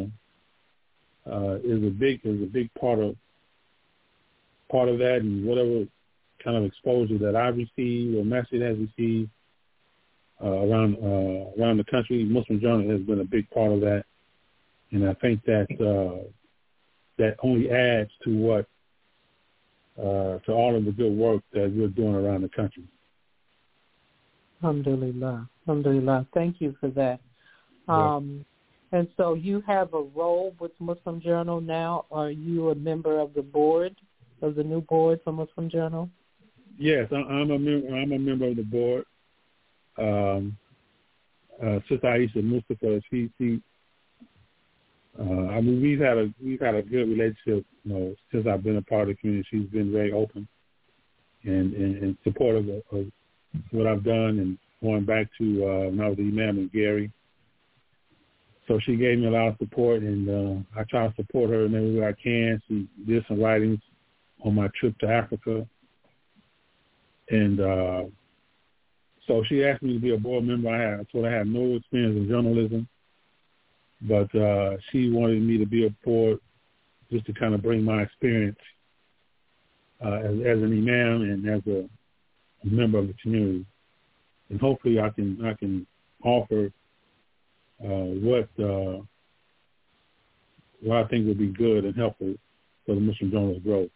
a big part of that, and whatever kind of exposure that I received or Masjid has received around the country, Muslim Journal has been a big part of that, and I think that that only adds to to all of the good work that we're doing around the country. Alhamdulillah. Alhamdulillah. Thank you for that. And so you have a role with Muslim Journal now. Are you a member of the board, of the new board for Muslim Journal? Yes, I'm a member of the board. Sister Aisha Mustafa, we've had a good relationship, since I've been a part of the community. She's been very open and supportive of what I've done, and going back to when I was the Imam in Gary. So she gave me a lot of support, and I try to support her in every way I can. She did some writings on my trip to Africa. And so she asked me to be a board member. I told her I had no experience in journalism, but she wanted me to be a board just to kind of bring my experience as an imam and as a member of the community. And hopefully I can offer what I think would be good and helpful for the Muslim Journal's growth.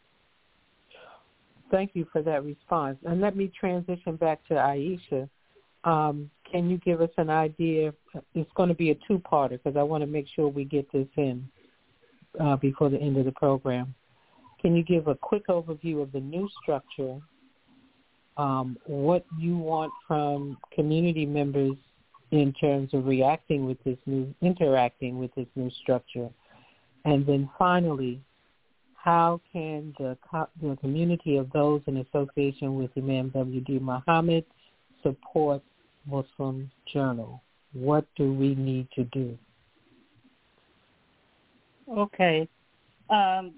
Thank you for that response. And let me transition back to Aisha. Can you give us an idea? It's going to be a two-parter because I want to make sure we get this in before the end of the program. Can you give a quick overview of the new structure, what you want from community members in terms of interacting with this new structure, and then finally, how can the community of those in association with Imam W.D. Muhammad support Muslim Journal? What do we need to do? Okay. I'm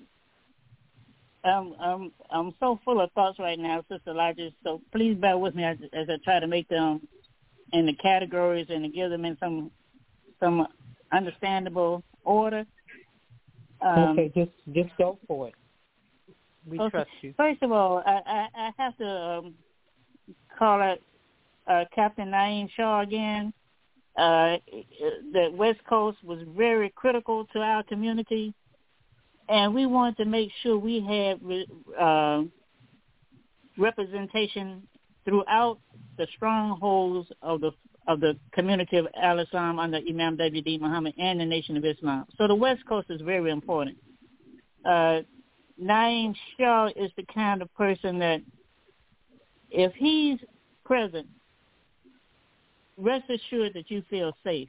so full of thoughts right now, Sister Elijah, so please bear with me as I try to make them in the categories and to give them in some understandable order. Okay, just go for it. We trust you. First of all, I have to call out Captain Naeem Shaw again. The West Coast was very critical to our community, and we wanted to make sure we had representation throughout the strongholds of the community of Al-Islam under Imam W.D. Muhammad and the Nation of Islam. So the West Coast is very important. Naeem Shaw is the kind of person that if he's present, rest assured that you feel safe.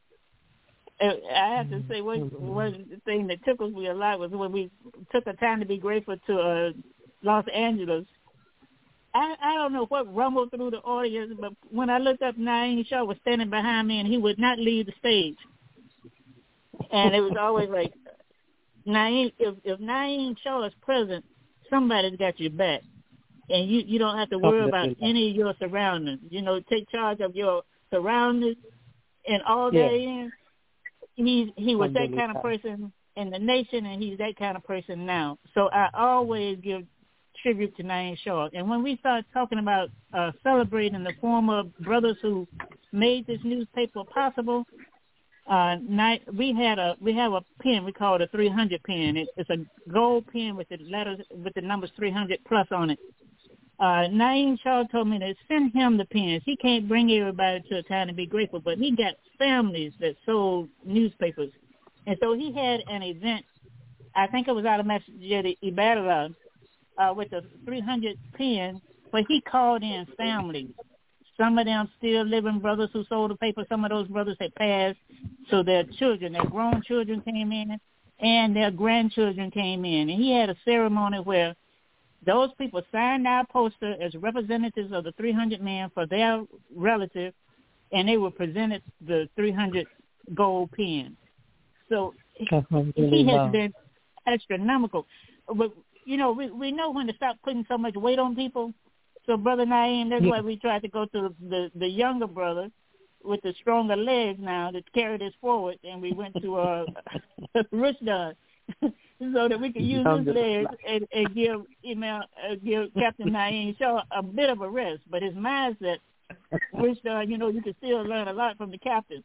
I have to say, one thing that tickles me a lot was when we took a time to be grateful to Los Angeles. I don't know what rumbled through the audience, but when I looked up, Naeem Shaw was standing behind me, and he would not leave the stage. And it was always like, Naeem, if Naeem Shaw is present, somebody's got your back. And you don't have to worry about any of your surroundings. Take charge of your surroundings and all that in. He was that kind of person in the nation, and he's that kind of person now. So I always give tribute to Naeem Shaw. And when we start talking about celebrating the former brothers who made this newspaper possible, we have a pen we call it a 300 pen. It's a gold pen with the letters with the numbers 300 plus on it. Naeem Shaw told me to send him the pens. He can't bring everybody to a time to be grateful, but he got families that sold newspapers. And so he had an event, I think it was out of Masjid Ibadah, with the 300 pen, but he called in families. Some of them still living brothers who sold the paper. Some of those brothers had passed, so their children, their grown children came in, and their grandchildren came in. And he had a ceremony where those people signed our poster as representatives of the 300 men for their relative, and they were presented the 300 gold pens. So he has been astronomical. But, we know when to stop putting so much weight on people. So, Brother Naeem, that's why we tried to go to the younger brother with the stronger legs now that carried us forward, and we went to Rushdon. So that we could use his legs and give Captain Naeem Shaw a bit of a rest. But his mindset, which you can still learn a lot from the captain.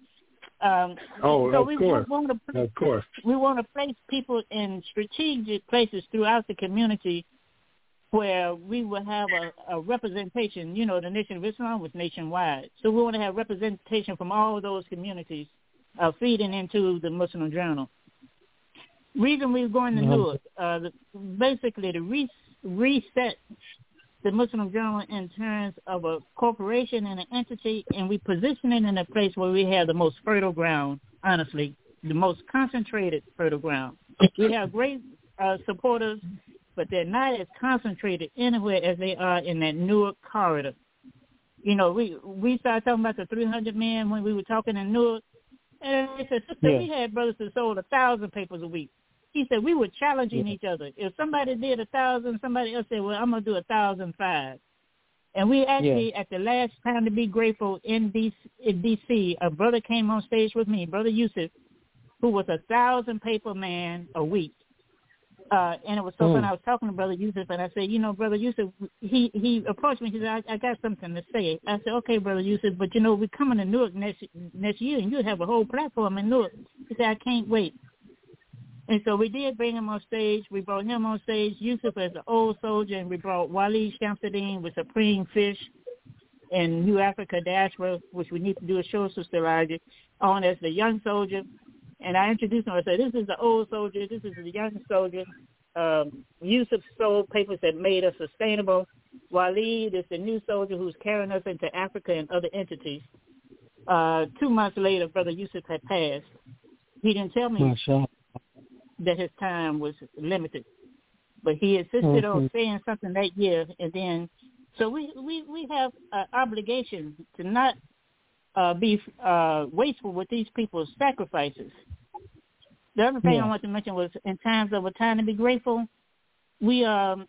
Of course. We want to place people in strategic places throughout the community where we will have a representation. The Nation of Islam was nationwide, so we want to have representation from all of those communities feeding into the Muslim Journal. Reason we're going to Newark, basically to reset the Muslim Journal in terms of a corporation and an entity, and we position it in a place where we have the most fertile ground, honestly, the most concentrated fertile ground. We have great supporters, but they're not as concentrated anywhere as they are in that Newark corridor. We started talking about the 300 men when we were talking in Newark, and they said, sister, we had brothers that sold 1,000 papers a week. He said we were challenging each other. If somebody did 1,000, somebody else said, well, I'm going to do 1,005. And we actually, at the last time to be grateful in D.C., a brother came on stage with me, Brother Yusuf, who was 1,000 paper man a week. And it was so fun. I was talking to Brother Yusuf, and I said, Brother Yusuf, he approached me. He said, I got something to say. I said, okay, Brother Yusuf, but, we're coming to Newark next year, and you'll have a whole platform in Newark. He said, I can't wait. And so we did bring him on stage. We brought him on stage, Yusuf as an old soldier, and we brought Waleed Shamsuddin with Supreme Fish and New Africa Diaspora, which we need to do a show, Sister Elijah, on as the young soldier. And I introduced him. I said, this is the old soldier. This is the young soldier. Yusuf sold papers that made us sustainable. Waleed is the new soldier who's carrying us into Africa and other entities. 2 months later, Brother Yusuf had passed. He didn't tell me that his time was limited, but he insisted on saying something that year, and then so we have an obligation to not be wasteful with these people's sacrifices. The other thing I want to mention was in times of a time to be grateful, we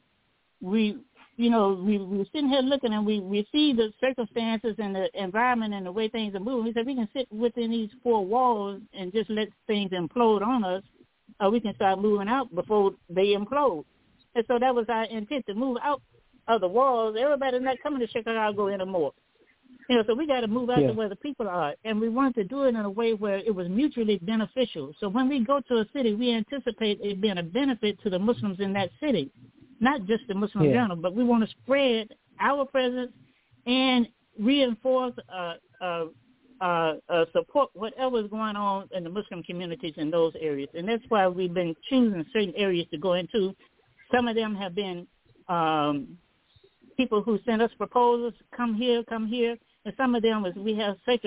sitting here looking and we see the circumstances and the environment and the way things are moving. We said we can sit within these four walls and just let things implode on us, or we can start moving out before they implode. And so that was our intent, to move out of the walls, everybody's not coming to Chicago anymore. So we got to move out to where the people are, and we want to do it in a way where it was mutually beneficial. So when we go to a city, we anticipate it being a benefit to the Muslims in that city, not just the Muslim Journal, but we want to spread our presence and reinforce, support whatever is going on in the Muslim communities in those areas. And that's why we've been choosing certain areas to go into. Some of them have been people who sent us proposals, come here. And some of them is we have such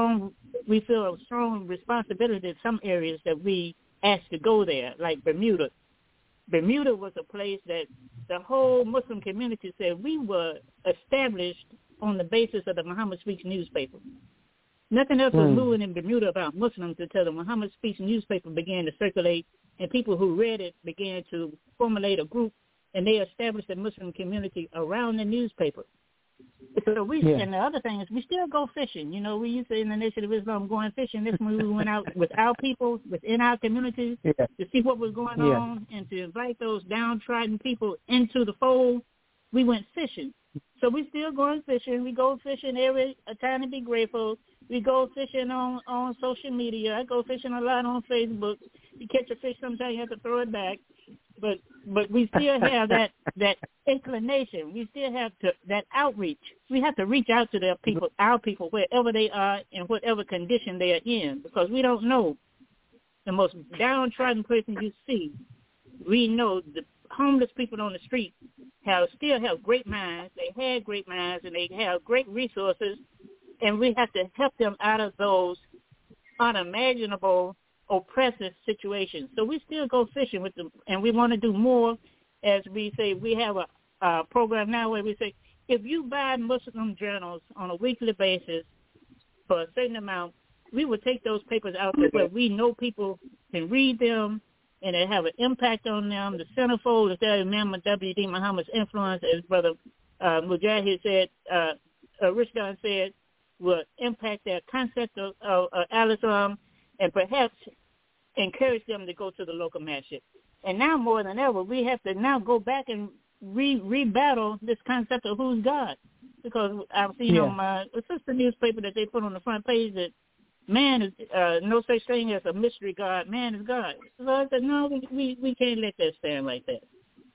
we feel a strong responsibility in some areas that we asked to go there, like Bermuda. Bermuda was a place that the whole Muslim community said we were established on the basis of the Muhammad Speaks newspaper. Nothing else was moving in Bermuda about Muslims until the Muhammad Speaks newspaper began to circulate, and people who read it began to formulate a group, and they established a Muslim community around the newspaper. So and the other thing is we still go fishing. We used to in the Nation of Islam going fishing. This when we went out with our people within our communities to see what was going on and to invite those downtrodden people into the fold. We went fishing. So we still going fishing. We go fishing every time to be grateful. We go fishing on social media. I go fishing a lot on Facebook. You catch a fish, sometimes you have to throw it back. But we still have that inclination. We still have that outreach. We have to reach out to our people, wherever they are in whatever condition they are in, because we don't know the most downtrodden person you see. We know the homeless people on the street still have great minds. They had great minds, and they have great resources, and we have to help them out of those unimaginable oppressive situations. So we still go fishing with them, and we want to do more. As we say, we have a program now where we say, if you buy Muslim journals on a weekly basis for a certain amount, we will take those papers out there where we know people can read them and they have an impact on them. The centerfold is there. Remember W.D. Muhammad's influence, as Brother Mujahid said, Rishdan said, will impact their concept of al-Islam and perhaps encourage them to go to the local masjid. And now more than ever, we have to now go back and rebattle this concept of who's God. Because I've seen on my sister newspaper that they put on the front page that man is no such thing as a mystery God. Man is God. So I said, no, we can't let that stand like that.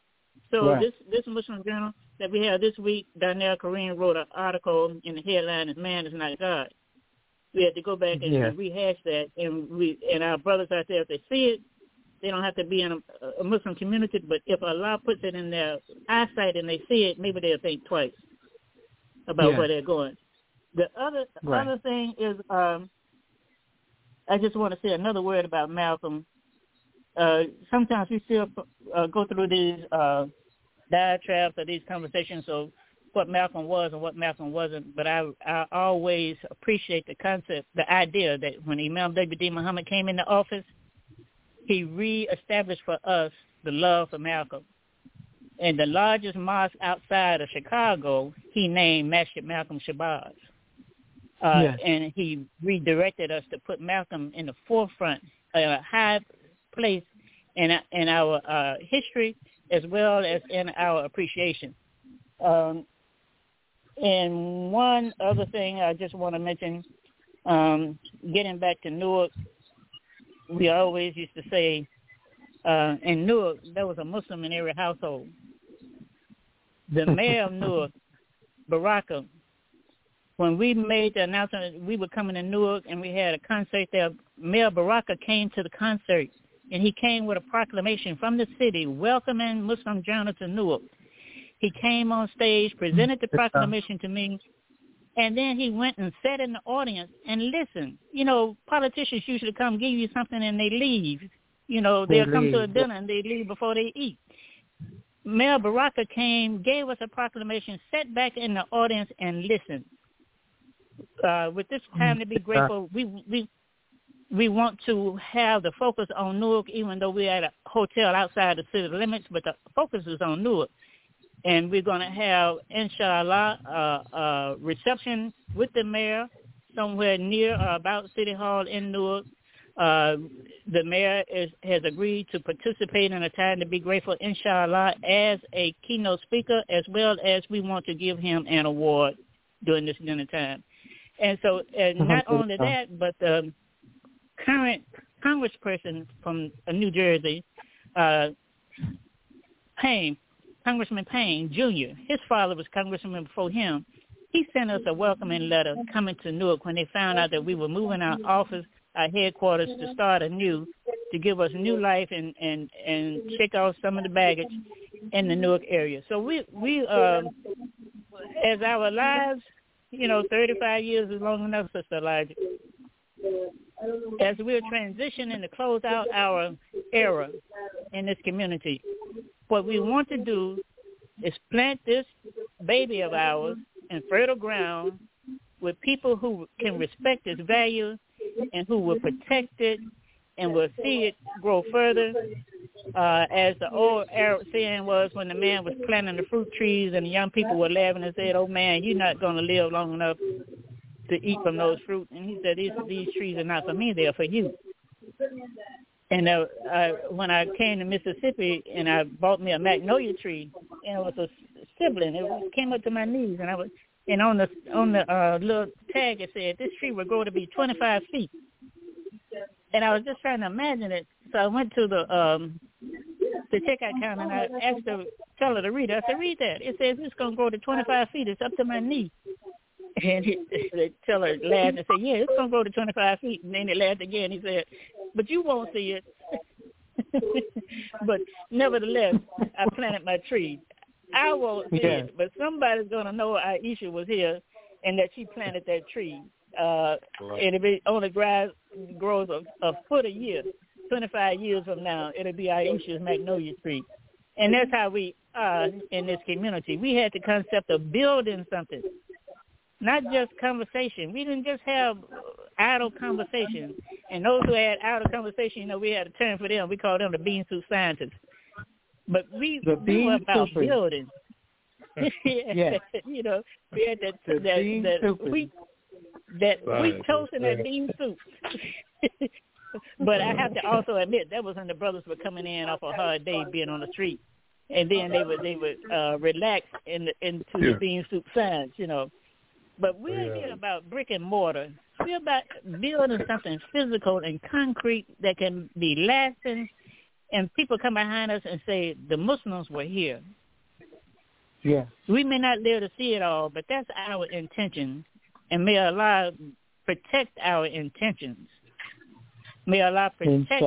So this Muslim journal that we have this week, Danielle Kareem wrote an article in the headline is Man is Not God. We had to go back and rehash that, and our brothers out there, if they see it, they don't have to be in a Muslim community, but if Allah puts it in their eyesight and they see it, maybe they'll think twice about where they're going. The other thing is, I just want to say another word about Malcolm. Sometimes we still go through these diatribes or these conversations of what Malcolm was and what Malcolm wasn't, but I always appreciate the concept, the idea that when Imam W.D. Muhammad came into office, he reestablished for us the love for Malcolm. And the largest mosque outside of Chicago, he named Masjid Malcolm Shabazz. And he redirected us to put Malcolm in the forefront, a high place in our history as well as in our appreciation. And one other thing I just want to mention, getting back to Newark, we always used to say in Newark, there was a Muslim in every household. The mayor of Newark, Baraka, when we made the announcement we were coming to Newark and we had a concert there, Mayor Baraka came to the concert, and he came with a proclamation from the city welcoming Muslim Journal to Newark. He came on stage, presented the proclamation to me, and then he went and sat in the audience and listened. Politicians usually come give you something and they leave. They'll come to a dinner and they leave before they eat. Mayor Baraka came, gave us a proclamation, sat back in the audience and listened. With this time to be grateful, we want to have the focus on Newark, even though we're at a hotel outside the city limits, but the focus is on Newark. And we're going to have, inshallah, a reception with the mayor somewhere near or about City Hall in Newark. The mayor has agreed to participate in a Time to Be Grateful, inshallah, as a keynote speaker, as well as we want to give him an award during this dinner time. And so not only that, but the current congressperson from New Jersey, Congressman Payne Jr., his father was congressman before him. He sent us a welcoming letter coming to Newark when they found out that we were moving our office, our headquarters, to start anew, to give us new life and check off some of the baggage in the Newark area. So we as our lives, 35 years is long enough, Sister Elijah. As we're transitioning to close out our era in this community, what we want to do is plant this baby of ours in fertile ground with people who can respect its value and who will protect it and will see it grow further. As the old Arab saying was, when the man was planting the fruit trees and the young people were laughing and said, "Oh man, you're not going to live long enough to eat from those fruit." And he said, these trees are not for me, they're for you. And when I came to Mississippi and I bought me a magnolia tree, and it was a sibling, it came up to my knees, and on the little tag it said, "This tree will grow to be 25 feet." And I was just trying to imagine it, so I went to the checkout counter and I asked the teller to read it. I said, "Read that." It says it's going to grow to 25 feet. It's up to my knee. And the teller laughed and said, "Yeah, it's going to grow to 25 feet. And then he laughed again. He said, "But you won't see it." But nevertheless, I planted my tree. I won't see it, but somebody's going to know Aisha was here and that she planted that tree. And if it only grows a foot a year, 25 years from now, it'll be Aisha's magnolia tree. And that's how we are in this community. We had the concept of building something. Not just conversation. We didn't just have idle conversation. And those who had idle conversation, we had a term for them. We called them the bean soup scientists. But we were about building. Yes. We had that wheat toast and that bean soup. But I have to also admit, that was when the brothers were coming in off a hard day being on the street. And then they would relax into the bean soup science, But we're here about brick and mortar. We're about building something physical and concrete that can be lasting, and people come behind us and say, the Muslims were here. Yeah. We may not live to see it all, but that's our intention, and may Allah protect our intentions. May Allah protect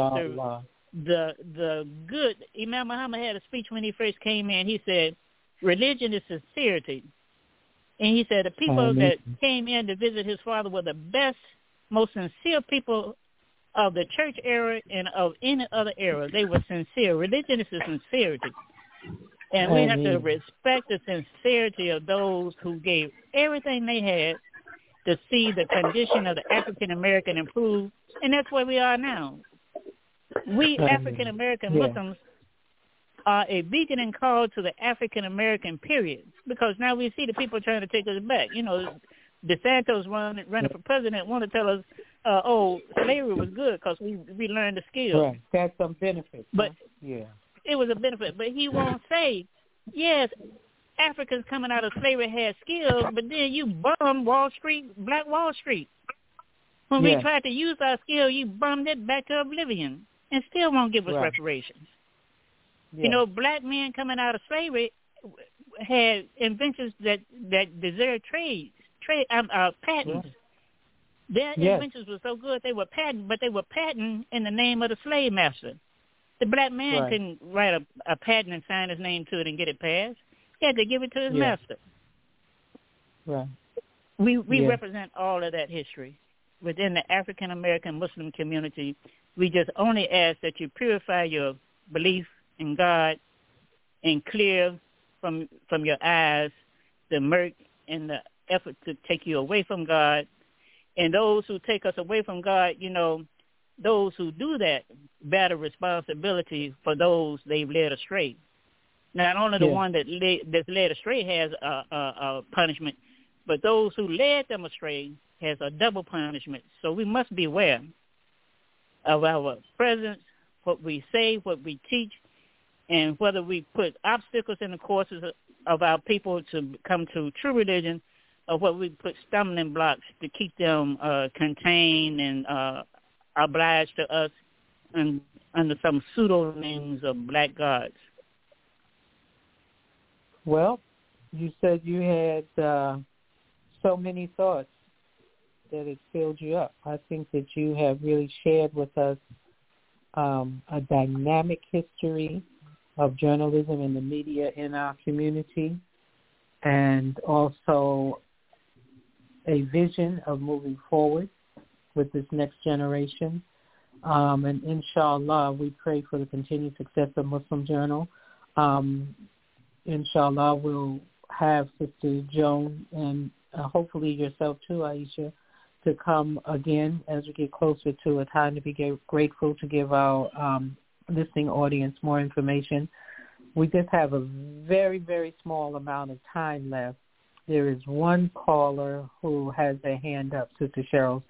the good. Imam Muhammad had a speech when he first came in. He said, religion is sincerity. And he said the people that came in to visit his father were the best, most sincere people of the church era and of any other era. They were sincere. Religion is sincerity. And we have to respect the sincerity of those who gave everything they had to see the condition of the African American improve. And that's where we are now. We African American Muslims are a beacon and call to the African American period, because now we see the people trying to take us back. DeSantis running for president want to tell us, slavery was good because we learned the skills. Right, that's some benefit. But it was a benefit. But he won't say, yes, Africans coming out of slavery had skills, but then you bummed Black Wall Street. When we tried to use our skill, you bummed it back to oblivion and still won't give us reparations. Yeah. Black men coming out of slavery had inventions that deserved patents. Their inventions were so good they were patent, but they were patent in the name of the slave master. The black man couldn't write a patent and sign his name to it and get it passed. He had to give it to his master. Right. We represent all of that history within the African American Muslim community. We just only ask that you purify your belief in God and clear from your eyes the murk and the effort to take you away from God. And those who take us away from God, those who do that bear the responsibility for those they've led astray. Not only the one that's led astray has a punishment, but those who led them astray has a double punishment. So we must beware. of our presence, what we say, what we teach, and whether we put obstacles in the courses of our people to come to true religion, or whether we put stumbling blocks to keep them contained and obliged to us and under some pseudo-names of black gods. Well, you said you had so many thoughts that it filled you up. I think that you have really shared with us a dynamic history of journalism and the media in our community, and also a vision of moving forward with this next generation. And inshallah, we pray for the continued success of Muslim Journal. Inshallah, we'll have Sister Joan and hopefully yourself too, Aisha, to come again as we get closer to a time to be grateful to give our listening audience more information. We just have a very, very small amount of time left. There is one caller who has a hand up, Sister Cheryl,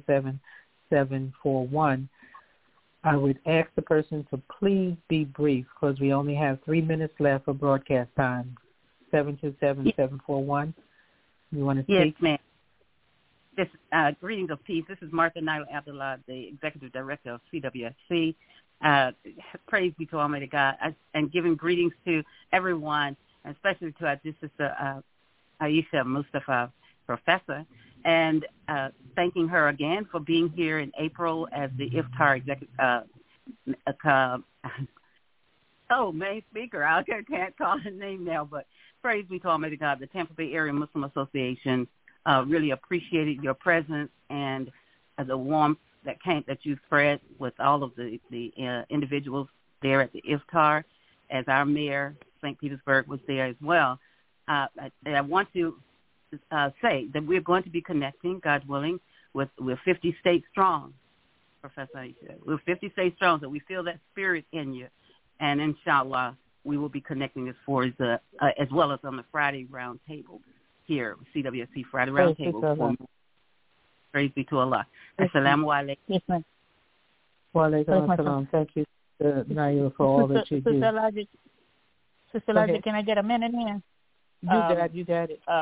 727-741. I would ask the person to please be brief because we only have 3 minutes left for broadcast time. 727-741. You want to speak? Yes, ma'am. This, greetings of peace. This is Martha Naila Abdullah, the Executive Director of CWSC. Praise be to Almighty God. And giving greetings to everyone, especially to our dear sister Aisha Mustafa, Professor, and thanking her again for being here in April as the Iftar Executive main speaker. I can't call her name now, but praise be to Almighty God. The Tampa Bay Area Muslim Association really appreciated your presence and the warmth that you spread with all of the individuals there at the Iftar, as our mayor, St. Petersburg, was there as well. I want to say that we're going to be connecting, God willing, we're 50 states strong, Professor Aisha. We're 50 states strong, so we feel that spirit in you. And inshallah, we will be connecting as far as as well as on the Friday round table here, CWSC Friday round table. Praise be to Allah. Assalamu alaikum. Yes, ma'am. Wa alaikum assalam. Thank you, Naila, for all that you do. Sister Elijah, can I get a minute in? You got it.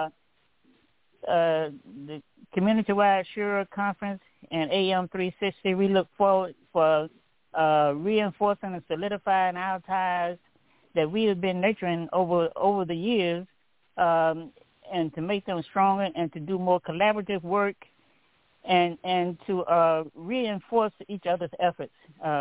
The Community-Wide Shura Conference and AM 360, we look forward for reinforcing and solidifying our ties that we have been nurturing over the years, and to make them stronger and to do more collaborative work and to reinforce each other's efforts.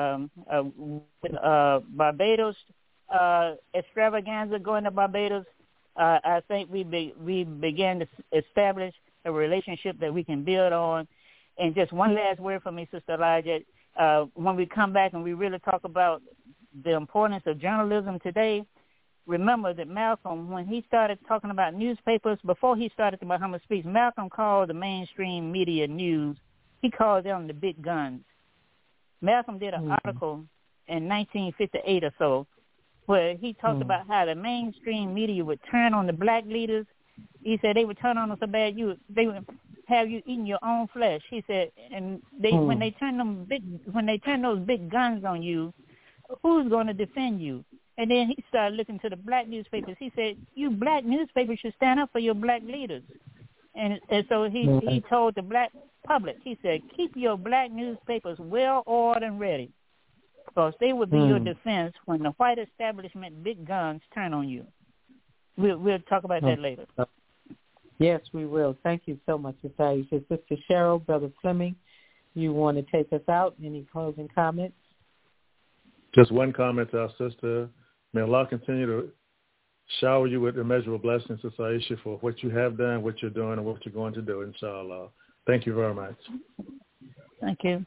With Barbados extravaganza going to Barbados, I think we began to establish a relationship that we can build on. And just one last word from me, Sister Elijah. When we come back and we really talk about the importance of journalism today, remember that Malcolm, when he started talking about newspapers, before he started the Muhammad Speaks, Malcolm called the mainstream media news, he called them the big guns. Malcolm did an article in 1958 or so where he talked about how the mainstream media would turn on the black leaders. He said they would turn on us so bad they would have you eating your own flesh. He said, and when they turn those big guns on you, who's going to defend you? And then he started looking to the black newspapers. He said, you black newspapers should stand up for your black leaders. And so he told the black public, he said, keep your black newspapers well-oiled and ready, because they will be your defense when the white establishment big guns turn on you. We'll talk about that later. Yes, we will. Thank you so much, Sister Sister Cheryl, Brother Fleming, you want to take us out? Any closing comments? Just one comment to our sister. May Allah continue to shower you with immeasurable blessings, Sister Aisha, for what you have done, what you're doing, and what you're going to do, inshallah. Thank you very much. Thank you.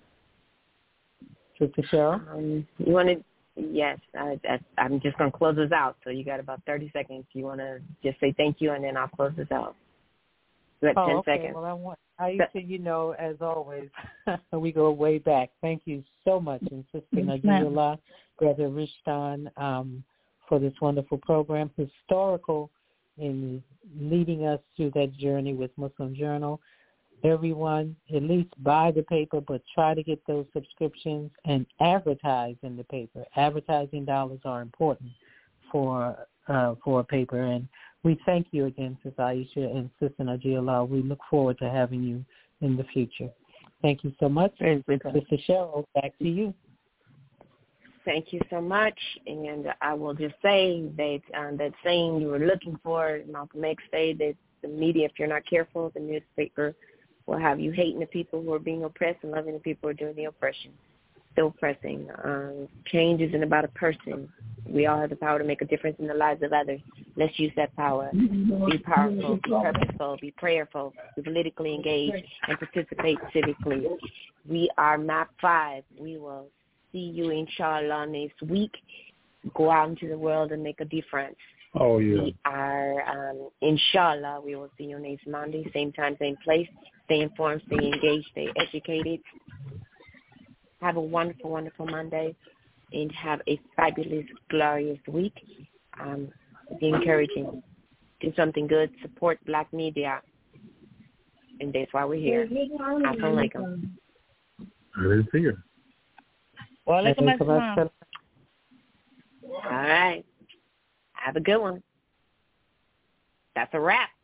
Sister Cheryl? You want to? Yes, I'm just going to close this out. So you got about 30 seconds. You want to just say thank you, and then I'll close this out. You got 10 seconds. Well, Aisha, as always, we go way back. Thank you so much, and Sister Nagila, Brother Rishtan, for this wonderful program, historical in leading us through that journey with Muslim Journal. everyone at least buy the paper, but try to get those subscriptions and advertise in the paper. Advertising dollars are important for a paper, and we thank you again, Sister Aisha and Sister Najee. We look forward to having you in the future. Thank you so much. Sister Cheryl, back to you. Thank you so much. And I will just say that that saying you were looking for, Malcolm X said that the media, if you're not careful, the newspaper will have you hating the people who are being oppressed and loving the people who are doing the oppression. Still oppressing. Change isn't about a person. We all have the power to make a difference in the lives of others. Let's use that power. Be powerful, be purposeful, be prayerful, be politically engaged, and participate civically. We are MAP 5. We will see you, inshallah, next week. Go out into the world and make a difference. Oh, yeah. We are, inshallah, we will see you next Monday, same time, same place. Stay informed, stay engaged, stay educated. Have a wonderful, wonderful Monday, and have a fabulous, glorious week. Be encouraging. Do something good. Support Black media. And that's why we're here. Assalamu alaikum. It is here. All right. Have a good one. That's a wrap.